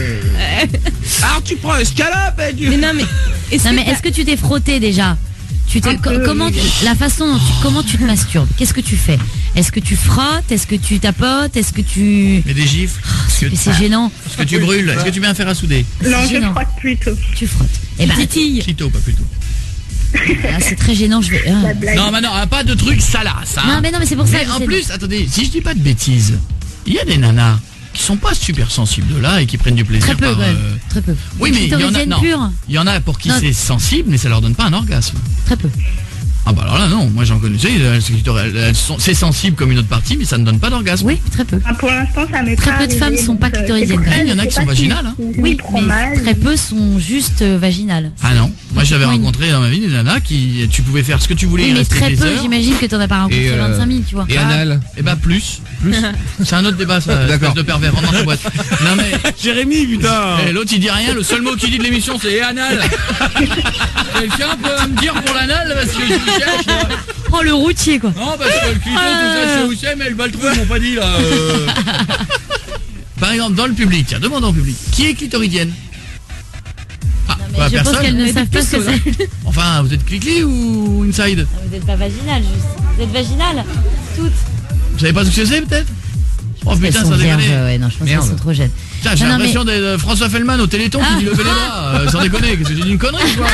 Alors tu prends un scalope et tu... Mais non, mais, non, mais est-ce que tu t'es frotté déjà? Tu t'es, Un co- peu, comment, oui. tu- la façon dont tu, comment tu te masturbes? Qu'est-ce que tu fais? Est-ce que tu frottes? Est-ce que tu tapotes? Est-ce que tu... Mais des gifles. Est-ce que, Mais c'est gênant. est-ce que tu brûles? Est-ce que tu mets un fer à souder? Non, je gênant. frotte plutôt. Tu frottes. Eh ben, Clito, pas plutôt. ah, c'est très gênant, je vais... ah. La blague. Non, mais non, pas de trucs salaces. Hein. Non, mais non, mais c'est pour ça. Mais en j'essaie de- plus, attendez, si je dis pas de bêtises, il y a des nanas qui sont pas super sensibles de là et qui prennent du plaisir Très peu, par. ouais. euh, Très peu. Oui, mais il y en a. Clitoridienne Non, pure? il y en a pour qui Non. c'est sensible, mais ça leur donne pas un orgasme. Très peu. Ah bah alors là non, moi j'en connaissais, elles, elles- elles sont, c'est sensible comme une autre partie, mais ça ne donne pas d'orgasme. Oui, très peu. Enfin, pour l'instant, ça m'est Très pas peu de arrivé, femmes sont pas donc, euh, clitoridiennes. c'est pour ça, Il y en a je qui sais sont pas si- vaginales, hein. si je m'y Oui, prends mais mal. très peu sont juste euh, vaginales. Ah non, moi j'avais Oui. rencontré dans ma vie des nanas qui, tu pouvais faire ce que tu voulais, Oui, il mais restait très des peu, heures. j'imagine que t'en as pas rencontré Et, euh, vingt-cinq mille, tu vois. Et anal. Et bah plus, plus. C'est un autre débat ça, espèce de pervers, rentre dans ta boîte. Non mais, Jérémy, putain. eh, l'autre il dit rien, le seul mot qu'il dit de l'émission c'est anal. Quelqu'un peut me dire pour l'anal parce que je cherche là. Oh, le routier, quoi. Non, parce que le clito, tout ça, je sais où c'est, mais le baltrou, ils m'ont pas dit, là. euh. Par exemple, dans le public, tiens, demande en public, qui est clitoridienne? Ah, Mais bah, je pense personne. qu'elles ne savent pas ce que c'est. Enfin, vous êtes clic-clic ou inside? Vous n'êtes pas vaginale, juste. Vous êtes vaginale toutes. Vous savez pas ce que c'est, peut-être? Oh Elles putain, sont ça déconne. vierges, ouais, non, je pense qu'elles sont trop jeunes. Tiens, j'ai Non, non, l'impression d'être euh, François Fellman au Téléthon qui dit lever les bras, euh, sans déconner, qu'est-ce que j'ai dit une connerie, quoi?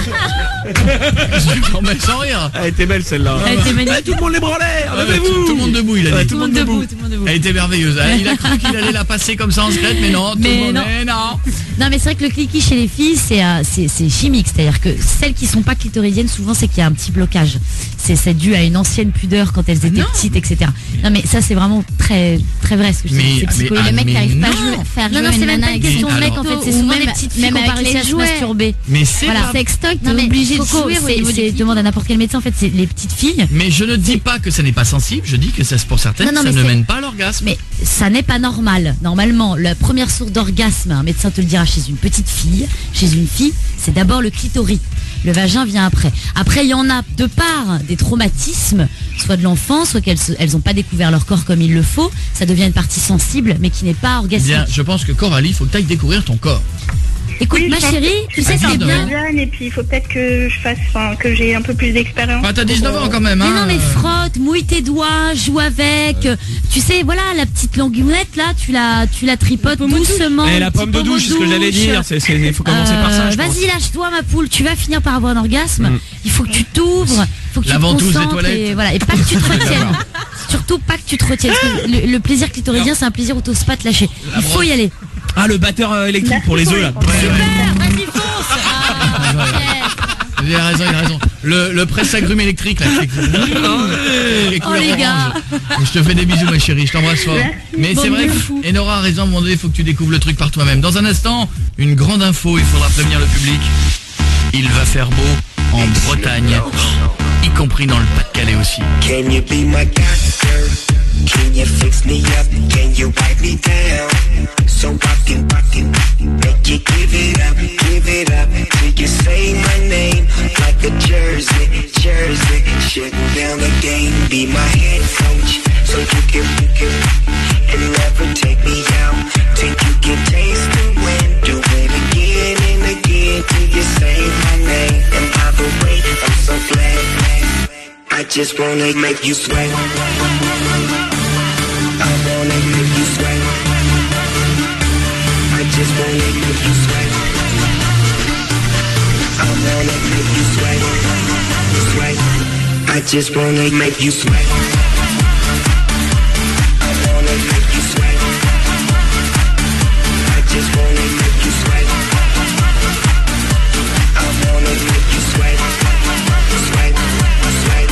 Je mais sans rire. Elle était belle celle-là. Elle était magnifique. Eh, tout le monde les branlait. Ouais, Levez-vous. tout, tout le monde debout, il a dit. Ouais, Tout le monde debout, tout le monde debout. Elle était merveilleuse. hein. Il a cru qu'il allait la passer comme ça en secrète, mais non, tout Mais le monde non. est- non. Non, mais c'est vrai que le cliquis chez les filles, c'est euh, c'est c'est chimique. C'est-à-dire que celles qui sont pas clitoridiennes, souvent, c'est qu'il y a un petit blocage. C'est c'est dû à une ancienne pudeur quand elles étaient Non. petites, et cetera. Non, mais ça, c'est vraiment très très vrai ce que je Mais- dis. C'est mais- psychologique. ah, le mec mais n'arrive pas à non. jouer, faire Non, jouer non, c'est une même nana pas une avec question des- de mec, alors, en fait, ou c'est même souvent des des petites petites filles même qui ont pas avec réussi les à se jouets. masturber. Mais c'est Voilà. pas- Sextoy, t'es Non, mais obligé de Coco, jouer au c'est- niveau c'est- des demande à n'importe quel médecin. En fait, c'est les petites filles. Mais je ne dis pas que ça n'est pas sensible, je dis que ça, pour certaines, Non, non, ça mais ne c'est- mène pas à l'orgasme. Mais ça n'est pas normal. Normalement, la première source d'orgasme, un médecin te le dira, chez une petite fille, chez une fille, c'est d'abord le clitoris. Le vagin vient après. Après, il y en a de part des traumatismes, soit de l'enfance, soit qu'elles se- elles n'ont pas découvert leur corps comme il le faut. Ça devient une partie sensible, mais qui n'est pas orgasmique. Bien, je pense que Coralie, il faut que tu ailles découvrir ton corps. Écoute, Oui, ma je pense chérie, que- tu sais, Ah, c'est pardon. bien. jeune et puis il faut peut-être que je fasse, enfin, que j'ai un peu plus d'expérience. Enfin, t'as dix-neuf ans quand même, Mais hein. non, mais frotte, mouille tes doigts, joue avec. euh, Tu sais, voilà, la petite languinette là, tu la, tu la tripotes doucement. Et le la petit pomme de pommeau douche, c'est ce que j'allais douche. dire. C'est, c'est, il faut commencer par ça, Euh, je pense. Vas-y, lâche-toi, ma poule. Tu vas finir par avoir un orgasme. Mm. Il faut que tu t'ouvres. Il faut que tu La te ventouse des concentres. toilettes. Et, voilà, et pas que tu te retiennes. Surtout pas que tu te retiennes. Parce que le, le plaisir clitoridien, c'est un plaisir où t'oses pas te lâcher. Il faut y aller. Ah, le batteur euh, électrique pour les œufs là. Super, vas-y, fonce. Ah, yes. Il a raison, il a raison. le, le presse-agrumes électrique là. Qui... les Oh les gars. Je te fais des bisous ma chérie, je t'embrasse fort. Mais Bon, c'est vrai que Enora a raison, à un moment donné, il faut que tu découvres le truc par toi-même. Dans un instant, une grande info, il faudra prévenir le public. Il va faire beau en Bretagne, y compris dans le Pas-de-Calais aussi. Can you be my doctor? Can you fix me up? Can you wipe me down? So I can, I can make you give it up, give it up till you say my name like a jersey, jersey. Shutting down the game, be my head coach, so you can, you can, and never take me out till you can taste the wind. Do it again and again till you say my name. And by the way, I'm so glad, I just wanna make you sweat. I wanna make you sweat. I just wanna make you sweat. I wanna make you sweat. Sweat. I just wanna make you sweat. I wanna make you sweat. I just wanna make you sweat. I wanna make you sweat. Sweat. Sweat.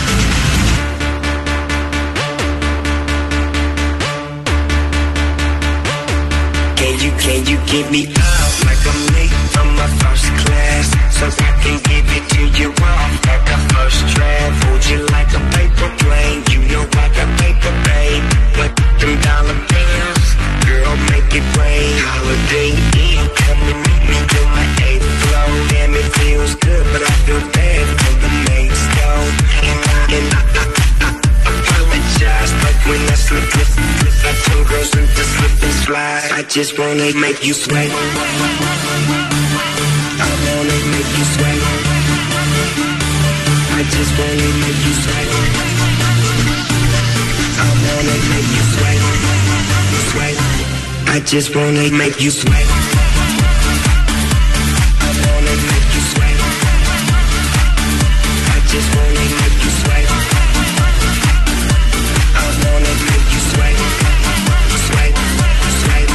Can you, can you get me up like I'm late from my first class? So I can give it to you off like a first draft. Hold you like a paper plane. You know I got paper, babe. But them dollar bills, girl, make it rain. Holiday Inn, come and meet me on my eighth floor. Damn, it feels good, but I feel bad for the mates, though. And I, and I, I, I, I apologize, but when I slip, slip, slip, I told girls to slip and slide. I just wanna make you sweat. I wanna make you sweat. I just wanna make you sweat. I wanna make you sweat. Sweat. I just wanna make you sweat. I wanna make you sweat. I just wanna make you sweat. I wanna make you sweat. Sweat. Sweat.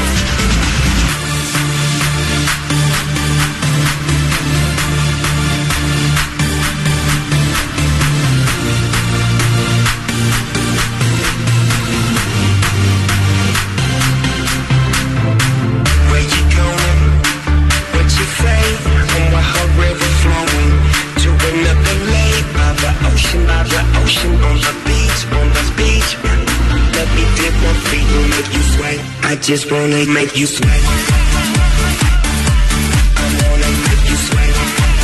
Where you going? What you say? And what her river flowing to another lake by the ocean, by the ocean, on the beach, on the beach. Let me dip my feet and make you sweat. I just wanna make you sweat. I wanna make you sweat.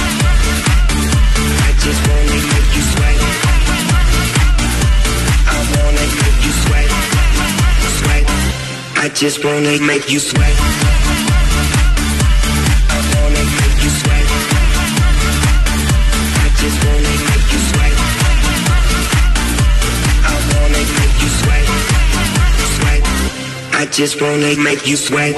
I just wanna make you sweat. I wanna make you sweat. Sweat. I just wanna make you sweat. I wanna make you sweat. I just wanna make you sweat. I wanna make you sweat. Sweat. I just wanna make you sweat.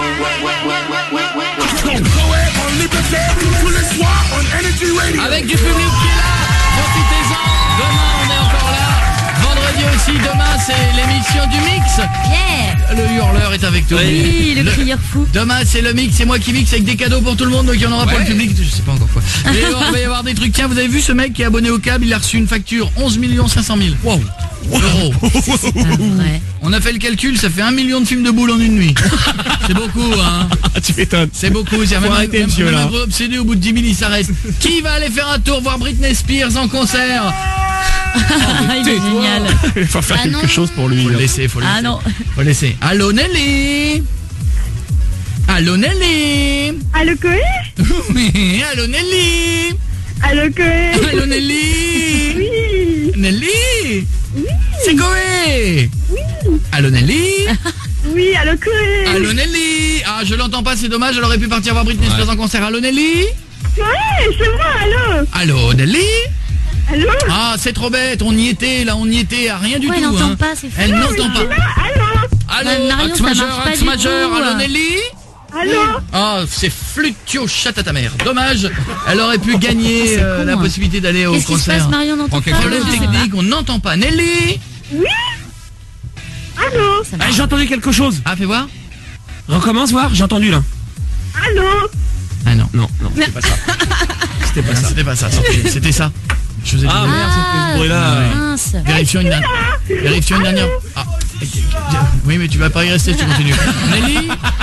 Avec du public qui est là, profitez-en. Demain on est encore là. Vendredi aussi, demain c'est l'émission du mix. Yeah. Le hurleur est avec toi. Oui, le crieur fou. Demain c'est le mix, c'est moi qui mixe avec des cadeaux pour tout le monde, donc il y en aura pour le public, je sais pas encore quoi. Mais il va y avoir des trucs. Tiens, vous avez vu ce mec qui est abonné au câble, il a reçu une facture onze millions cinq cent mille. Wow. Euros. Ouais. On a fait le calcul, ça fait un million de films de boules en une nuit. C'est beaucoup, hein. Tu m'étonnes. C'est beaucoup. C'est même, arrêter, même, monsieur, même là. un gros obsédé au bout de dix mille, il s'arrête. Qui va aller faire un tour voir Britney Spears en concert? Il est génial. Il faut faire Ah quelque non. chose pour lui. Faut le laisser, faut le laisser. Ah non. Faut le laisser. Allô Nelly. Allô Nelly. Allô, Coé? Oui, allô Nelly. Allô, Coé? Allô Nelly. Oui. Nelly. Oui. C'est Coé. Oui. Allô Nelly. Oui, allô, Coé? Allô Nelly. Ah, je l'entends pas, c'est dommage, elle aurait pu partir voir Britney Spears en concert. Allô Nelly. Ouais, c'est moi, allô? Allô Nelly. Allô? Ah, c'est trop bête, on y était, là, on y était, à rien du Ouais, tout. elle n'entend hein. pas, c'est fou. Elle Non, n'entend mais pas. je suis là, allô? Allô, Ouais, Marion, axe ça majeur, marche pas axe du majeur, tout. allô Nelly. Allô? Ah, c'est flutio chatte à ta mère. Dommage, elle aurait pu gagner C'est euh, con, la hein. possibilité d'aller au Qu'est-ce qui se concert. passe, Marion n'entend pas? Problème Je sais technique, on n'entend pas. Nelly. Oui? Allô? Ça Ah, marche. j'ai entendu quelque chose. Ah, fais voir. Recommence voir, j'ai entendu là. Allô? Ah non. Non, non, c'était pas ça. C'était pas ça. C'était pas ça, c'était- c'était ça. Je faisais Ah du- merde, c'était ce bruit-là. Ouais. Mince. Vérifions une, dernière- vérifions une dernière. Ah. Oui, mais tu vas pas y rester si tu continues. Nelly.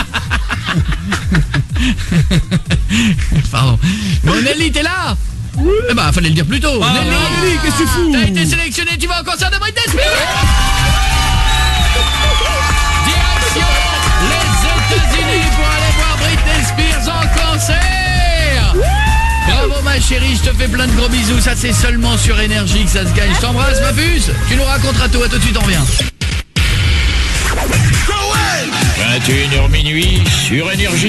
Pardon. Bon, Nelly, t'es là? Oui. Eh bah, fallait le dire plus tôt. Ah, Nelly, Nelly, qu'est-ce que tu fous? T'as été sélectionné, tu vas au concert de Britney Spears. Direction les États-Unis pour aller voir Britney Spears en concert. Bravo ma chérie, je te fais plein de gros bisous. Ça c'est seulement sur Énergie que ça se gagne. Je t'embrasse ma puce. Tu nous raconteras tout. À tout de suite, on revient. vingt et une heures minuit sur Énergie.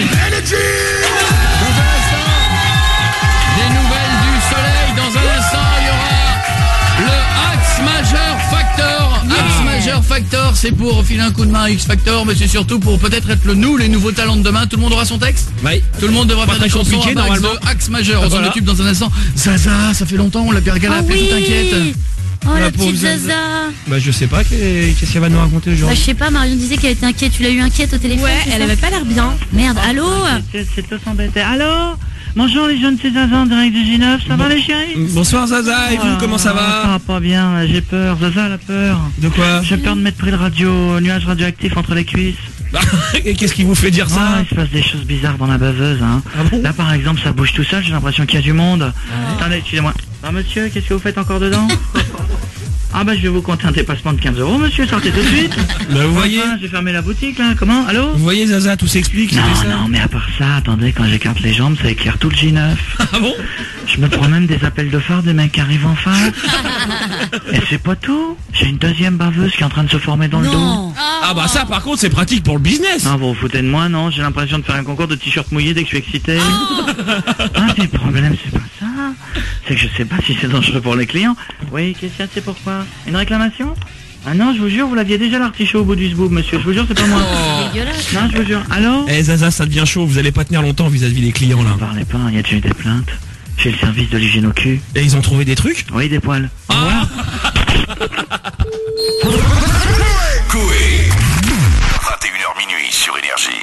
Des nouvelles du soleil. Dans un instant, il y aura le Axe Majeur Factor. Axe Majeur Factor, c'est pour filer un coup de main à X Factor, mais c'est surtout pour peut-être être le nous, les nouveaux talents de demain. Tout le monde aura son texte? Oui. Tout le monde devra Pas faire des très chansons compliqué, à base normalement. de Axe Majeur. On Voilà. s'en occupe dans un instant. Zaza, ça fait longtemps, on l'a perdu, elle a Ah appelé, oui. tout inquiète. Oh La la pauvre petite Zaza. Zaza. Bah je sais pas, qu'est- qu'est-ce qu'elle va nous raconter Bah, aujourd'hui? je sais pas, Marion disait qu'elle était inquiète. Tu l'as eu inquiète au téléphone? Ouais, c'est elle ça avait pas l'air bien. Merde, allô? C'est c'est tout s'embêter. Allô? Bonjour les jeunes César en direct du J neuf, ça va les chéris? Bonsoir Zaza, et vous, Oh, comment ça Ça va? va pas bien, j'ai peur. Zaza elle a peur. De quoi? J'ai peur de m'être pris le radio, nuage radioactif entre les cuisses. Et qu'est-ce qui vous fait dire Ah, ça? il se passe des choses bizarres dans la baveuse. Hein. Ah bon? Là par exemple ça bouge tout seul, j'ai l'impression qu'il y a du monde. Attendez, excusez-moi. Ah monsieur, qu'est-ce que vous faites encore dedans? Ah bah je vais vous compter un dépassement de quinze euros monsieur, sortez tout de suite. Bah vous voyez, Enfin, j'ai fermé la boutique là, comment? Allô? vous voyez Zaza, tout s'explique, Non, c'était ça? non, mais à part ça, attendez, quand j'écarte les jambes, ça éclaire tout le J neuf. Ah bon? Je me prends même des appels de phare des mecs qui arrivent en face. Et c'est pas tout. J'ai une deuxième baveuse qui est en train de se former dans le dos. Non. Ah bah ça par contre c'est pratique pour le business. Ah, vous vous foutez de moi, non? J'ai l'impression de faire un concours de t-shirt mouillé dès que je suis excité. Ah, mais le problème, c'est pas ça. C'est que je sais pas si c'est dangereux pour les clients. Oui, qu'est-ce qu'il y a, c'est pourquoi? Une réclamation? Ah non, je vous jure, vous l'aviez déjà l'artichaut au bout du zboob, monsieur. Je vous jure, c'est pas moi. Dégueulasse. Non, je vous jure. Allô? Eh Zaza, ça devient chaud, vous allez pas tenir longtemps vis-à-vis des clients là. N'en parlez pas, il y a déjà eu des plaintes. Chez le service de l'hygiène au cul. Et ils ont trouvé des trucs? Oui, des poils. Au revoir. Coé. vingt et une heures minuit sur Énergie.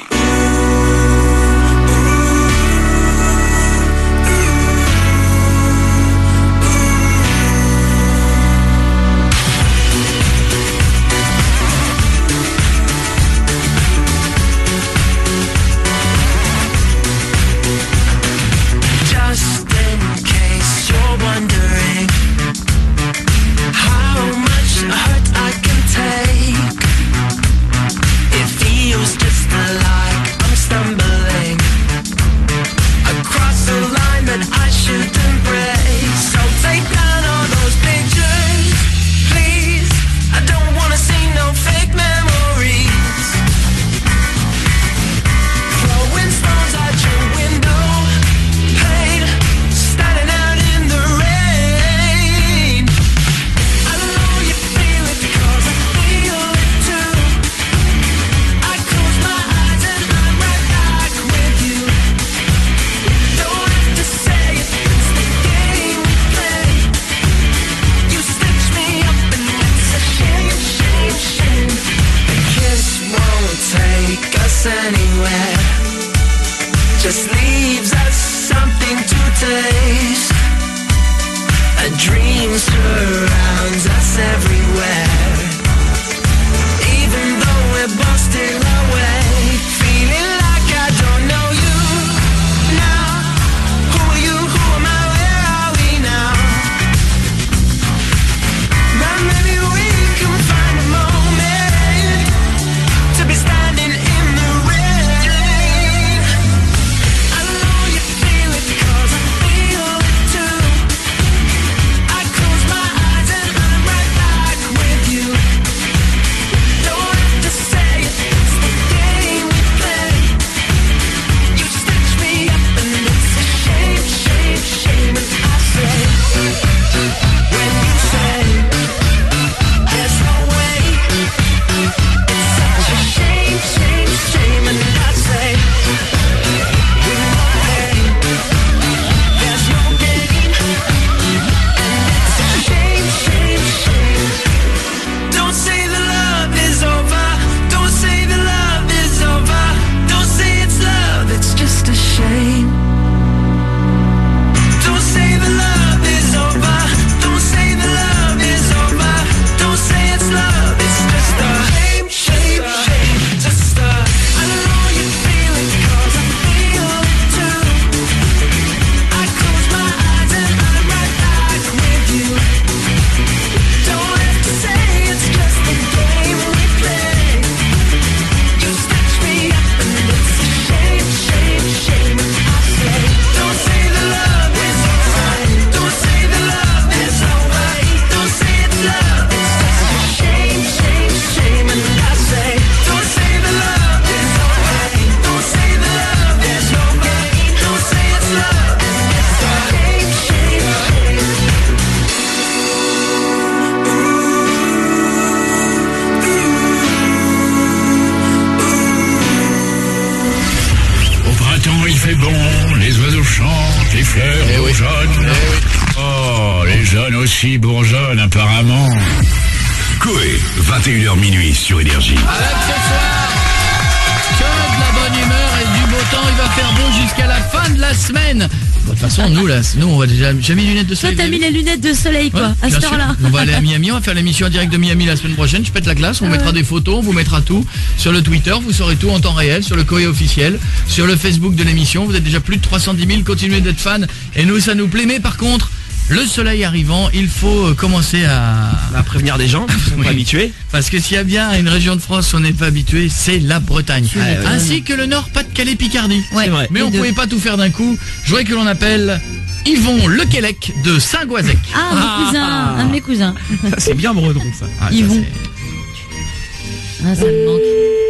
Just in case you're wondering how much hurt I can take, it feels just like I'm quand il fait bon, les oiseaux chantent, les fleurs Eh oui. bourgeonnent. Oh, les jeunes aussi bourgeonnent apparemment. Coé, vingt et une heures minuit sur Énergie. Avec ce soir, que de la bonne humeur et du beau temps, il va faire beau jusqu'à la fin de la semaine. Bon, de toute façon, nous là, nous on va déjà, j'ai mis les lunettes de Toi, soleil. t'as mis les lunettes de soleil, quoi, Ouais, à bien cette sûr. heure-là. On va aller à Miami, on va faire l'émission en direct de Miami la semaine prochaine. Je pète la glace, on mettra des photos, on vous mettra tout sur le Twitter, vous saurez tout en temps réel, sur le Coé officiel, sur le Facebook de l'émission. Vous êtes déjà plus de trois cent dix mille, continuez d'être fans et nous ça nous plaît. Mais par contre, le soleil arrivant, il faut commencer à... à prévenir des gens qui sont Oui. pas habitués. Parce que s'il y a bien une région de France où on n'est pas habitué, c'est la Bretagne. Ah, ouais. Ainsi que le Nord, Pas-de-Calais, Picardie. Ouais, C'est vrai. Mais on les deux. pouvait pas tout faire d'un coup. Je voudrais que l'on appelle Yvon Lequelec de Saint-Goazec. Ah, mon cousin, un de mes cousins. Ça, c'est bien breton, ça. Ah, ça, Yvon. c'est- Ah, ça me manque.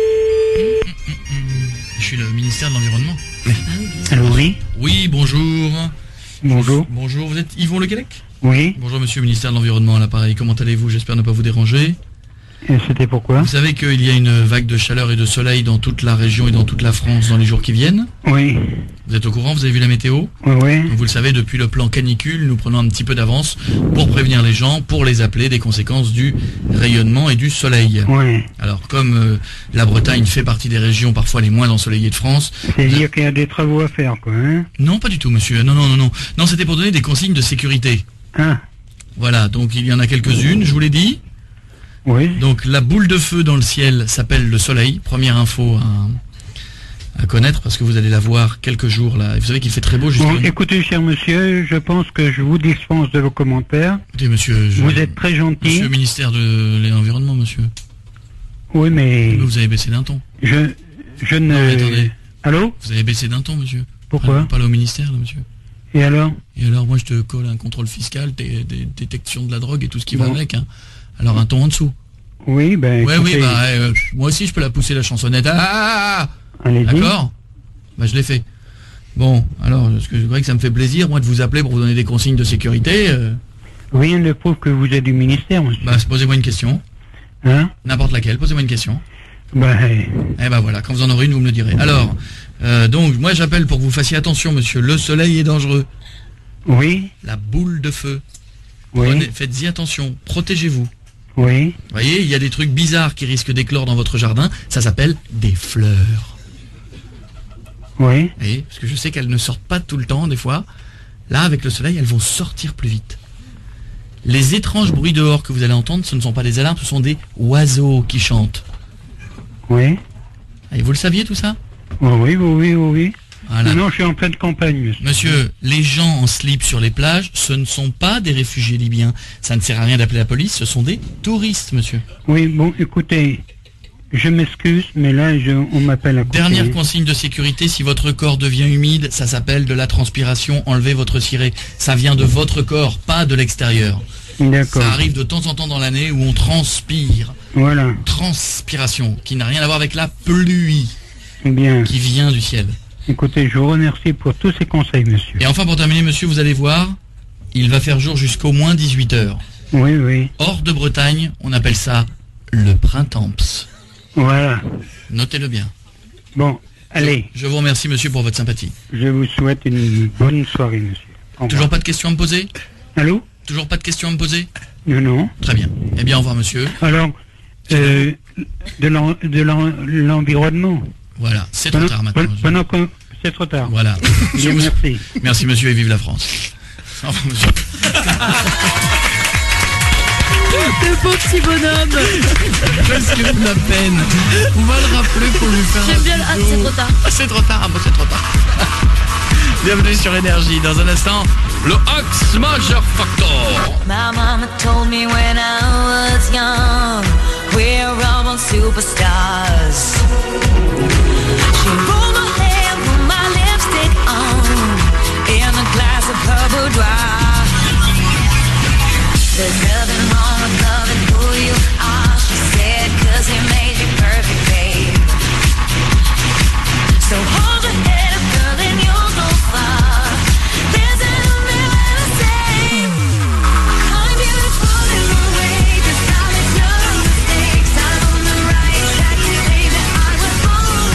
Je suis le ministère de l'Environnement. Allô, oui. Oui, bonjour. Bonjour. Bonjour, vous êtes Yvon Lequelec? Oui. Bonjour monsieur le ministère de l'Environnement à l'appareil. Comment allez-vous? J'espère ne pas vous déranger. Et c'était pourquoi? Vous savez qu'il y a une vague de chaleur et de soleil dans toute la région et dans toute la France dans les jours qui viennent. Oui. Vous êtes au courant? Vous avez vu la météo? Oui, oui. Donc vous le savez, depuis le plan canicule, nous prenons un petit peu d'avance pour prévenir les gens, pour les appeler des conséquences du rayonnement et du soleil. Oui. Alors comme euh, la Bretagne fait partie des régions parfois les moins ensoleillées de France... C'est-à-dire qu'il y a des travaux à faire, quoi, hein? Non, pas du tout monsieur. Non, non, non, non. Non, c'était pour donner des consignes de sécurité. Ah. Voilà, donc il y en a quelques-unes, je vous l'ai dit. Oui. Donc la boule de feu dans le ciel s'appelle le soleil. Première info à, à connaître parce que vous allez la voir quelques jours là. Et vous savez qu'il fait très beau jusqu'à... Bon, écoutez, cher monsieur, je pense que je vous dispense de vos commentaires. Écoutez, monsieur, je- Vous êtes très gentil. Monsieur le ministère de l'Environnement, monsieur. Oui, mais Vous avez baissé d'un ton. je, je ne... Non, mais attendez. Allô? Vous avez baissé d'un ton, monsieur. Pourquoi? Vous parlez au ministère, là, monsieur. Et alors? Et alors, moi, je te colle un contrôle fiscal, des, des détections de la drogue et tout ce qui va Bon. avec. Hein. Alors, un ton en dessous. Oui, ben Ouais, écoutez, oui, bah, euh, moi aussi, je peux la pousser, la chansonnette. Ah, ah, ah, allez-y. d'accord? Bah, je l'ai fait. Bon, alors, parce que je voudrais que ça me fait plaisir, moi, de vous appeler pour vous donner des consignes de sécurité. Euh, Rien ne prouve que vous êtes du ministère, monsieur. bah, posez-moi une question. Hein? N'importe laquelle, posez-moi une question. Ben, Eh ben voilà, quand vous en aurez une, vous me le direz. Alors, euh, donc, moi, j'appelle pour que vous fassiez attention, monsieur. Le soleil est dangereux. oui, La boule de feu. oui, Prenez- Faites-y attention. Protégez-vous. oui. Vous voyez, il y a des trucs bizarres qui risquent d'éclore dans votre jardin. Ça s'appelle des fleurs. Oui. Vous voyez, parce que je sais qu'elles ne sortent pas tout le temps, des fois. Là, avec le soleil, elles vont sortir plus vite. Les étranges bruits dehors que vous allez entendre, ce ne sont pas des alarmes, ce sont des oiseaux qui chantent. Oui. Et vous le saviez tout ça? Oui, oui, oui, oui, oui. Voilà. Non, non, je suis en pleine campagne, monsieur. Monsieur, les gens en slip sur les plages, ce ne sont pas des réfugiés libyens. Ça ne sert à rien d'appeler la police, ce sont des touristes, monsieur. Oui, bon, écoutez, je m'excuse, mais là, je, on m'appelle à côté. Dernière consigne de sécurité, si votre corps devient humide, ça s'appelle de la transpiration, enlevez votre ciré. Ça vient de votre corps, pas de l'extérieur. D'accord. Ça arrive de temps en temps dans l'année où on transpire. Voilà. Transpiration, qui n'a rien à voir avec la pluie Bien. qui vient du ciel. Écoutez, je vous remercie pour tous ces conseils, monsieur. Et enfin, pour terminer, monsieur, vous allez voir, il va faire jour jusqu'au moins dix-huit heures. Oui, oui. Hors de Bretagne, on appelle ça le printemps. Voilà. Notez-le bien. Bon, allez, Je vous remercie, monsieur, pour votre sympathie. je vous souhaite une bonne soirée, monsieur. Au revoir. Toujours pas de questions à me poser? Allô? Toujours pas de questions à me poser? Non, non. Très bien. Eh bien, au revoir, monsieur. Alors, euh, de l'en- de l'en- l'environnement. Voilà, c'est trop Pendant- tard maintenant. pendant- pendant que- C'est trop tard. Voilà. Je Bien, vous- merci. Merci, monsieur, et vive la France. Au revoir, monsieur. Le pauvre petit bonhomme. Presque de la peine. On va le rappeler pour lui faire J'aime un bien le... Ah, bisou. c'est trop tard. Ah, c'est trop tard, ah, bah, c'est trop tard. Bienvenue sur Énergie. Dans un instant, le Ox Major Factor. My mama told me when I was young, we're all superstars. She rolled my hair, put my lipstick on, in a glass of her boudoir. There's nothing wrong with loving who you are, she said, 'cause he made you perfect, babe. So hold your head up, girl, and you'll go far. There's a million to say. I'm beautiful in my way, 'cause I make no mistakes. I'm on the right track, baby, I was born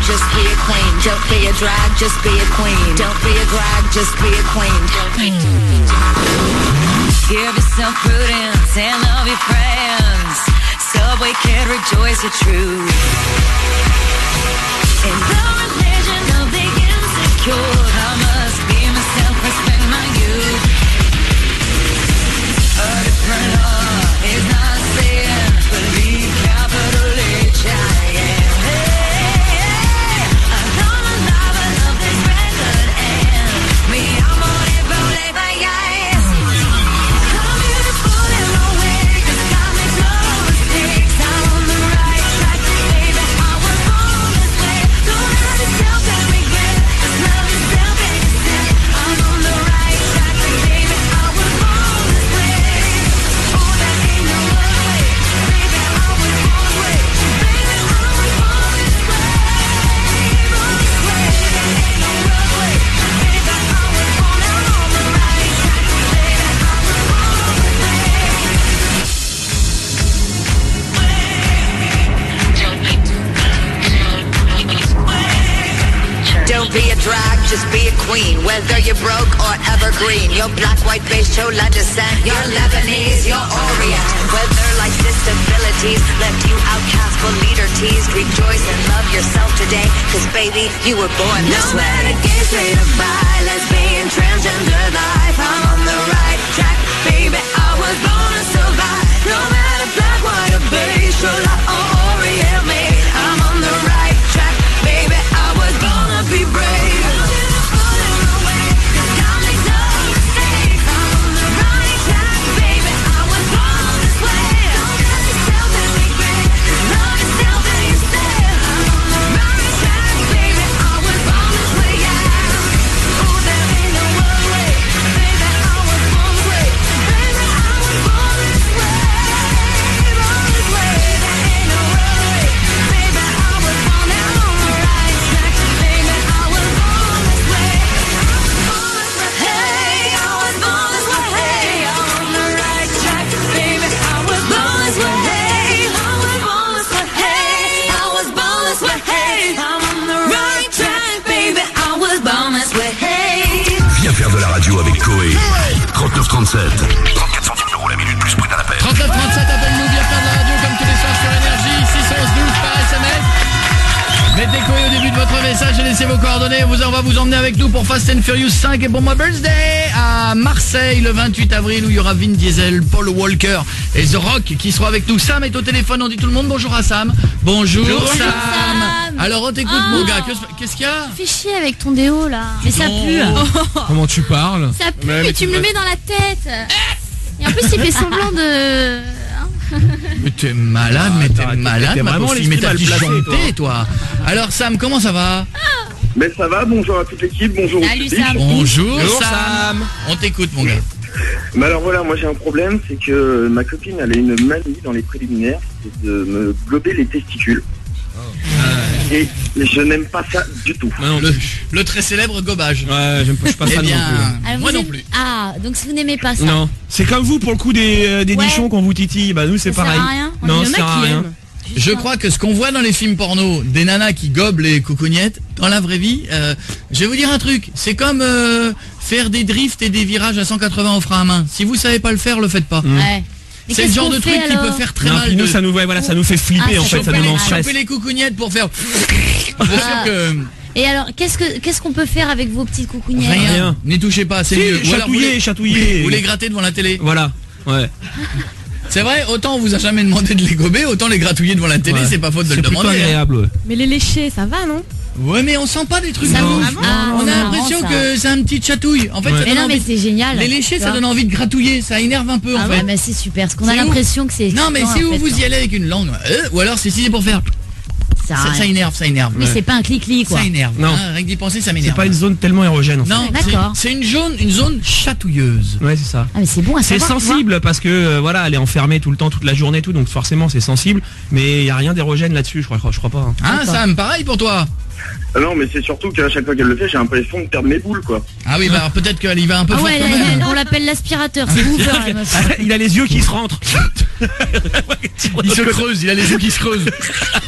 just be a queen. Don't be a drag, just be a queen. Don't be a drag, just be a queen. Give yourself prudence and love your friends. Subway kid, rejoice your truth. In the religion of the insecure, I must be myself, respect my youth. A different law is not sin. Believe capital H I M. Hey, I'm gonna love and love this record and me, I'm on it, but if I guess I'm beautiful in my way, 'cause God makes no mistakes. I'm on the right track, baby, I was born this way. Don't hurt yourself and regret, just love yourself and you say I'm on the right track, baby, I was born this way. Oh, that ain't no other way, baby, I was born this way. Baby, I was born this way, born this way. That ain't no other way, baby, I was born, I'm on the right track, baby, I was born this way. Don't be a drag, just be a queen. Whether you're broke or evergreen, you're black, white, beige, chola descent, you're Lebanese, you're Orient. Whether life's disabilities left you outcast but leader teased, rejoice and love yourself today, 'cause baby, you were born this way. No matter gay, straight or bi, lesbian, transgender life, I'm on the right track, baby, I was born to survive. No matter black, white or beige, chola or Orient, me, I'm on the right track, baby, I was born to be brave. Viens faire de la radio avec Coé. trente-neuf trente-sept. trente-quatre centimes d'euros la minute plus prix d'un appel. trente-neuf trente-sept, appelle-nous, viens faire de la radio comme tous les soirs sur Énergie, six cent douze par S M S. Mettez Coé au début de votre message et laissez vos coordonnées. Vous, on va vous emmener avec nous pour Fast and Furious cinq et pour my birthday à Marseille le vingt-huit avril où il y aura Vin Diesel, Paul Walker et The Rock qui seront avec nous. Sam est au téléphone, on dit tout le monde bonjour à Sam. Bonjour, Bonjour, Sam. Sam. Alors on t'écoute Ah. mon gars, qu'est-ce qu'il y a? Fais chier avec ton déo là. Mais ça Non. pue. Comment tu parles? Ça pue Ouais, mais et tu tu me le peux- mets dans la tête. Et en plus il fait semblant de... hein. Mais t'es malade, mais t'es attends, malade, t'es ma vraiment pauvre fille, mais l'esprit t'as mal placé, disjoncté, toi. Alors Sam, comment ça va? Mais ça va, bonjour à toute l'équipe, bonjour Salut, au public. Sam. Bonjour, Bonjour, Sam. Sam. On t'écoute mon gars. Mais alors voilà, moi j'ai un problème, c'est que ma copine elle a une manie dans les préliminaires, c'est de me glober les testicules. Et je n'aime pas ça du tout. Moi non Le, plus. le très célèbre gobage. Ouais, j'aime pas, je suis pas Eh fan bien, non plus. hein. Alors, moi vous non aimez- plus. Ah, donc si vous n'aimez pas ça. Non. C'est comme vous pour le coup des, euh, des Ouais. nichons qu'on vous titille. Bah nous c'est Ça sert pareil. à rien. On Non, est ça le sert mec à qui rien. aime. Je crois que ce qu'on voit dans les films porno, des nanas qui gobent les coucougnettes, dans la vraie vie, euh, je vais vous dire un truc, c'est comme euh, faire des drifts et des virages à cent quatre-vingts au frein à main. Si vous savez pas le faire, le faites pas. Ouais. Mais C'est le qu'est-ce genre qu'on de fait, truc qui alors peut faire très Non, mal. puis nous de- ça nous ouais, voilà, ça nous fait flipper Ah, en ça fait, ça choper nous met les- en ah, stress. Choper les coucougnettes pour faire... Je suis sûr que... Et alors, qu'est-ce que qu'est-ce qu'on peut faire avec vos petites coucougnettes? Rien. Rien. N'y touchez pas, c'est Si, mieux. Ou alors vous chatouiller, les- chatouiller. Vous les grattez devant la télé. Voilà. Ouais. C'est vrai, autant on vous a jamais demandé de les gober, autant les gratouiller devant la télé, Ouais. c'est pas faute de C'est le plutôt demander. hein. agréable. Ouais. Mais les lécher, ça va, non? Ouais, mais on sent pas des trucs. Ça Non. vous- Ah bon Ah, on a c'est l'impression marrant, ça. que c'est un petit chatouille. En fait, Ouais. ça Mais donne non, mais envie. c'est génial. Les léchés, Tu ça vois. donne envie de gratouiller, ça énerve un peu en Ah fait. ouais, mais c'est super, parce qu'on a C'est où l'impression que c'est... Non, mais excitant, si en vous fait, vous y allez avec une langue, euh, ou alors c'est si c'est pour faire. Ça, Ça, ça énerve, ça énerve. Mais c'est pas un clic-clic, quoi. Ça énerve. Non. Hein, rien que d'y penser, ça C'est m'énerve. pas une zone tellement érogène en fait. Non, D'accord. c'est- c'est une zone, une zone chatouilleuse. Ouais, c'est ça. Ah, mais c'est bon à C'est savoir. tu sensible parce que euh, voilà, elle est enfermée tout le temps, toute la journée, et tout, donc forcément c'est sensible. Mais il y a rien d'érogène là-dessus, je crois, je crois pas. hein. Hein, D'accord. Sam, pareil pour toi. Ah non, mais c'est surtout qu'à chaque fois qu'elle le fait, j'ai l'impression de perdre mes boules, quoi. Ah oui, bah alors peut-être qu'elle y va un peu Ah fort ouais, quand elle- même. elle- on l'appelle l'aspirateur, c'est ouvert, la meuf. Il a les yeux qui se rentrent. Il se creuse, il a les yeux qui se creusent.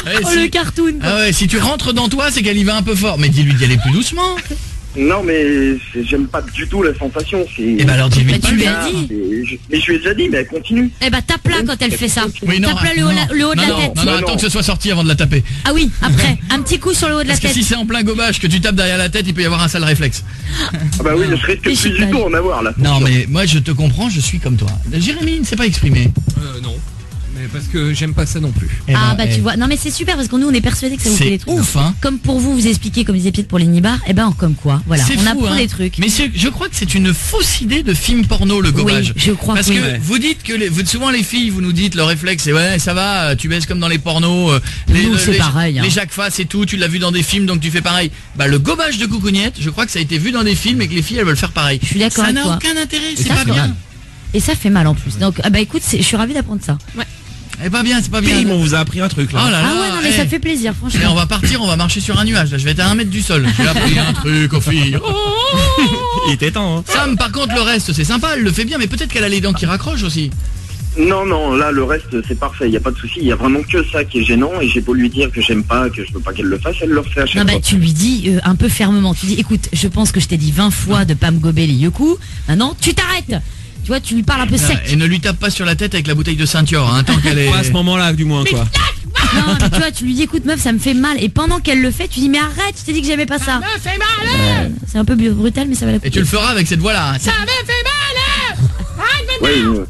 Eh, Oh si- le cartoon. Ah ouais, si tu rentres dans toi, c'est qu'elle y va un peu fort. Mais dis-lui d'y aller plus doucement. Non, mais c'est- j'aime pas du tout la sensation. Et bah alors dis-lui. Bah, tu lui as dit. Et je- Mais je lui ai déjà dit, mais elle continue. Eh bah tape-la quand elle fait ça. Oui, non, Tape-la le, non, haut la- le haut de non, la non, tête. Non, non, attends que ce soit sorti avant de la taper. Ah oui, après, un petit coup sur le haut de la Parce que tête. si c'est en plein gobage que tu tapes derrière la tête, il peut y avoir un sale réflexe. Ah bah oui, je risque plus du tout en avoir là. Non, mais moi je te comprends, je suis comme toi. Jérémy ne s'est pas exprimé. Euh, non. Mais parce que j'aime pas ça non plus. Eh Ah ben, bah eh. tu vois, non mais c'est super parce que nous on est persuadés que ça vous C'est fait des trucs. ouf, hein. Comme pour vous, vous expliquez comme disait Piet pour les nibards, et ben comme quoi, voilà, C'est on fou, apprend hein. des trucs. Mais c'est- je crois que c'est une fausse idée de film porno le gobage. Oui, je crois Parce que oui. que Ouais. vous dites que les, vous, souvent les filles, vous nous dites le réflexe, c'est ouais ça va, tu baisses comme dans les pornos. euh, Les, Nous, le- c'est les, pareil, hein. les Jacques Fass et tout, tu l'as vu dans des films donc tu fais pareil. Bah le gobage de coucougnette, je crois que ça a été vu dans des films et que les filles elles veulent faire pareil. Je suis d'accord Ça avec n'a toi. aucun intérêt, Et c'est ça pas fait bien. mal. Et ça fait mal en plus. Donc ah bah écoute, c'est- je suis ravie d'apprendre ça. Ouais. Eh pas bien, c'est pas bien. Bim, on vous a appris un truc là. Oh là là, Ah ouais, non mais eh. ça fait plaisir, Et franchement. on va partir, on va marcher sur un nuage. Là, je vais être à un mètre du sol. J'ai appris un truc aux filles. Oh Il était temps. Hein. Sam, par contre, le reste, c'est sympa, elle le fait bien, mais peut-être qu'elle a les dents qui raccrochent aussi. Non, non, là le reste c'est parfait, il n'y a pas de souci. Il y a vraiment que ça qui est gênant et j'ai beau lui dire que j'aime pas, que je veux pas qu'elle le fasse, elle le refait à chaque Non bah fois. tu lui dis euh, un peu fermement, tu dis écoute, je pense que je t'ai dit vingt fois de pas me gober les yoku, maintenant tu t'arrêtes. Tu vois, tu lui parles un peu sec. Et ne lui tape pas sur la tête avec la bouteille de Ceinture, hein, tant qu'elle est... Pas à ce moment-là, du moins, quoi. Non, mais tu vois, tu lui dis écoute meuf, ça me fait mal. Et pendant qu'elle le fait, tu dis mais arrête, je t'ai dit que j'aimais pas ça. Ça me fait mal. C'est un peu bu- brutal, mais ça va la Et tu le feras avec cette voix-là. hein. me fait mal. Ouais, euh,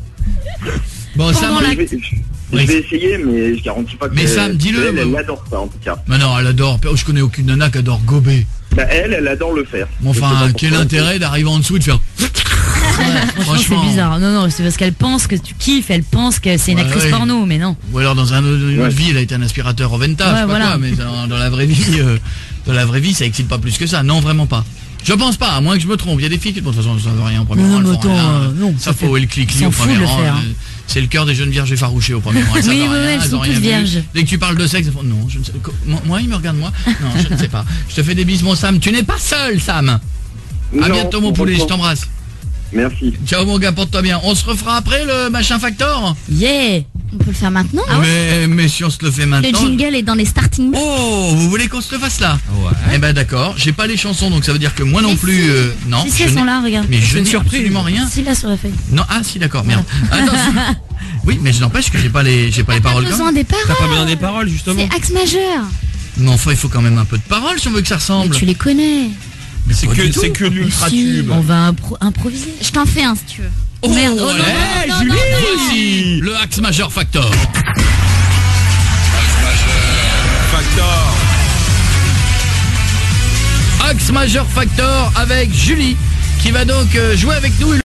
Bon, Pendant Sam... la- je vais, je- je Oui. vais essayer, mais je garantis pas que. Mais Sam, dis-le, Elle, elle moi. adore ça en tout cas. Mais non, elle adore. Oh, je connais aucune nana qui adore gober. Bah, elle, elle adore le faire. Bon, Je sais pas enfin, pourquoi. quel intérêt d'arriver en dessous et de faire... Franchement, c'est bizarre. Non, non, c'est parce qu'elle pense que tu kiffes, elle pense que c'est une Ouais, actrice ouais. porno, mais non. Ou alors dans un, autre- une autre Ouais. vie, elle a été un aspirateur au Venta, Ouais, je sais pas voilà. quoi, mais dans, dans la vraie vie, euh, dans la vraie vie, ça excite pas plus que ça. Non, vraiment pas. Je pense pas, à moins que je me trompe. Il y a des filles qui, de toute façon, ça veut rien au premier Non, rang. elles mais font attends, rien. euh, non, Ça ça faut fait- le clic s'en au fout premier de le rang. faire. euh, C'est le cœur des jeunes vierges effarouchées au premier rang. Elles savent Oui, oui, rien, oui, elles elles sont ont rien toutes vu. vierges. Dès que tu parles de sexe, elles font, non, je ne sais. co- Moi, moi, il me regarde moi. Non, je ne sais pas. Je te fais des bises, mon Sam. Tu n'es pas seul, Sam. À Non, bientôt, mon je poulet. Je comprends. t'embrasse. Merci. Ciao, mon gars. Porte-toi bien. On se refera après le machin factor. Yeah. On peut le faire maintenant. mais, mais si on se le fait Le maintenant. jingle est dans les starting blocks. Oh, vous voulez qu'on se le fasse là? Ouais. Eh ben d'accord, j'ai pas les chansons donc ça veut dire que moi non Mais plus si. euh, non. Si, si, je elles n'ai- sont là, regarde. Mais je C'est une n'ai surprise. absolument rien. Si, là sur la feuille. Non, ah si d'accord, merde. Attention. Oui, mais je n'empêche que j'ai pas les j'ai pas les paroles. quand besoin même. des paroles. T'as pas besoin des paroles, justement. C'est axe majeur. Mais enfin, il faut quand même un peu de paroles si on veut que ça ressemble. Mais tu les connais. Mais C'est pas que, du tout. c'est que de Si, l'ultra-tube. on va impro- improviser. Je t'en fais un si tu veux. Oh, Merde, oh non, ouais. non, non, Julie, non, non. voici le Axe Majeur Factor. Factor. Axe Majeur Factor avec Julie qui va donc euh, jouer avec nous.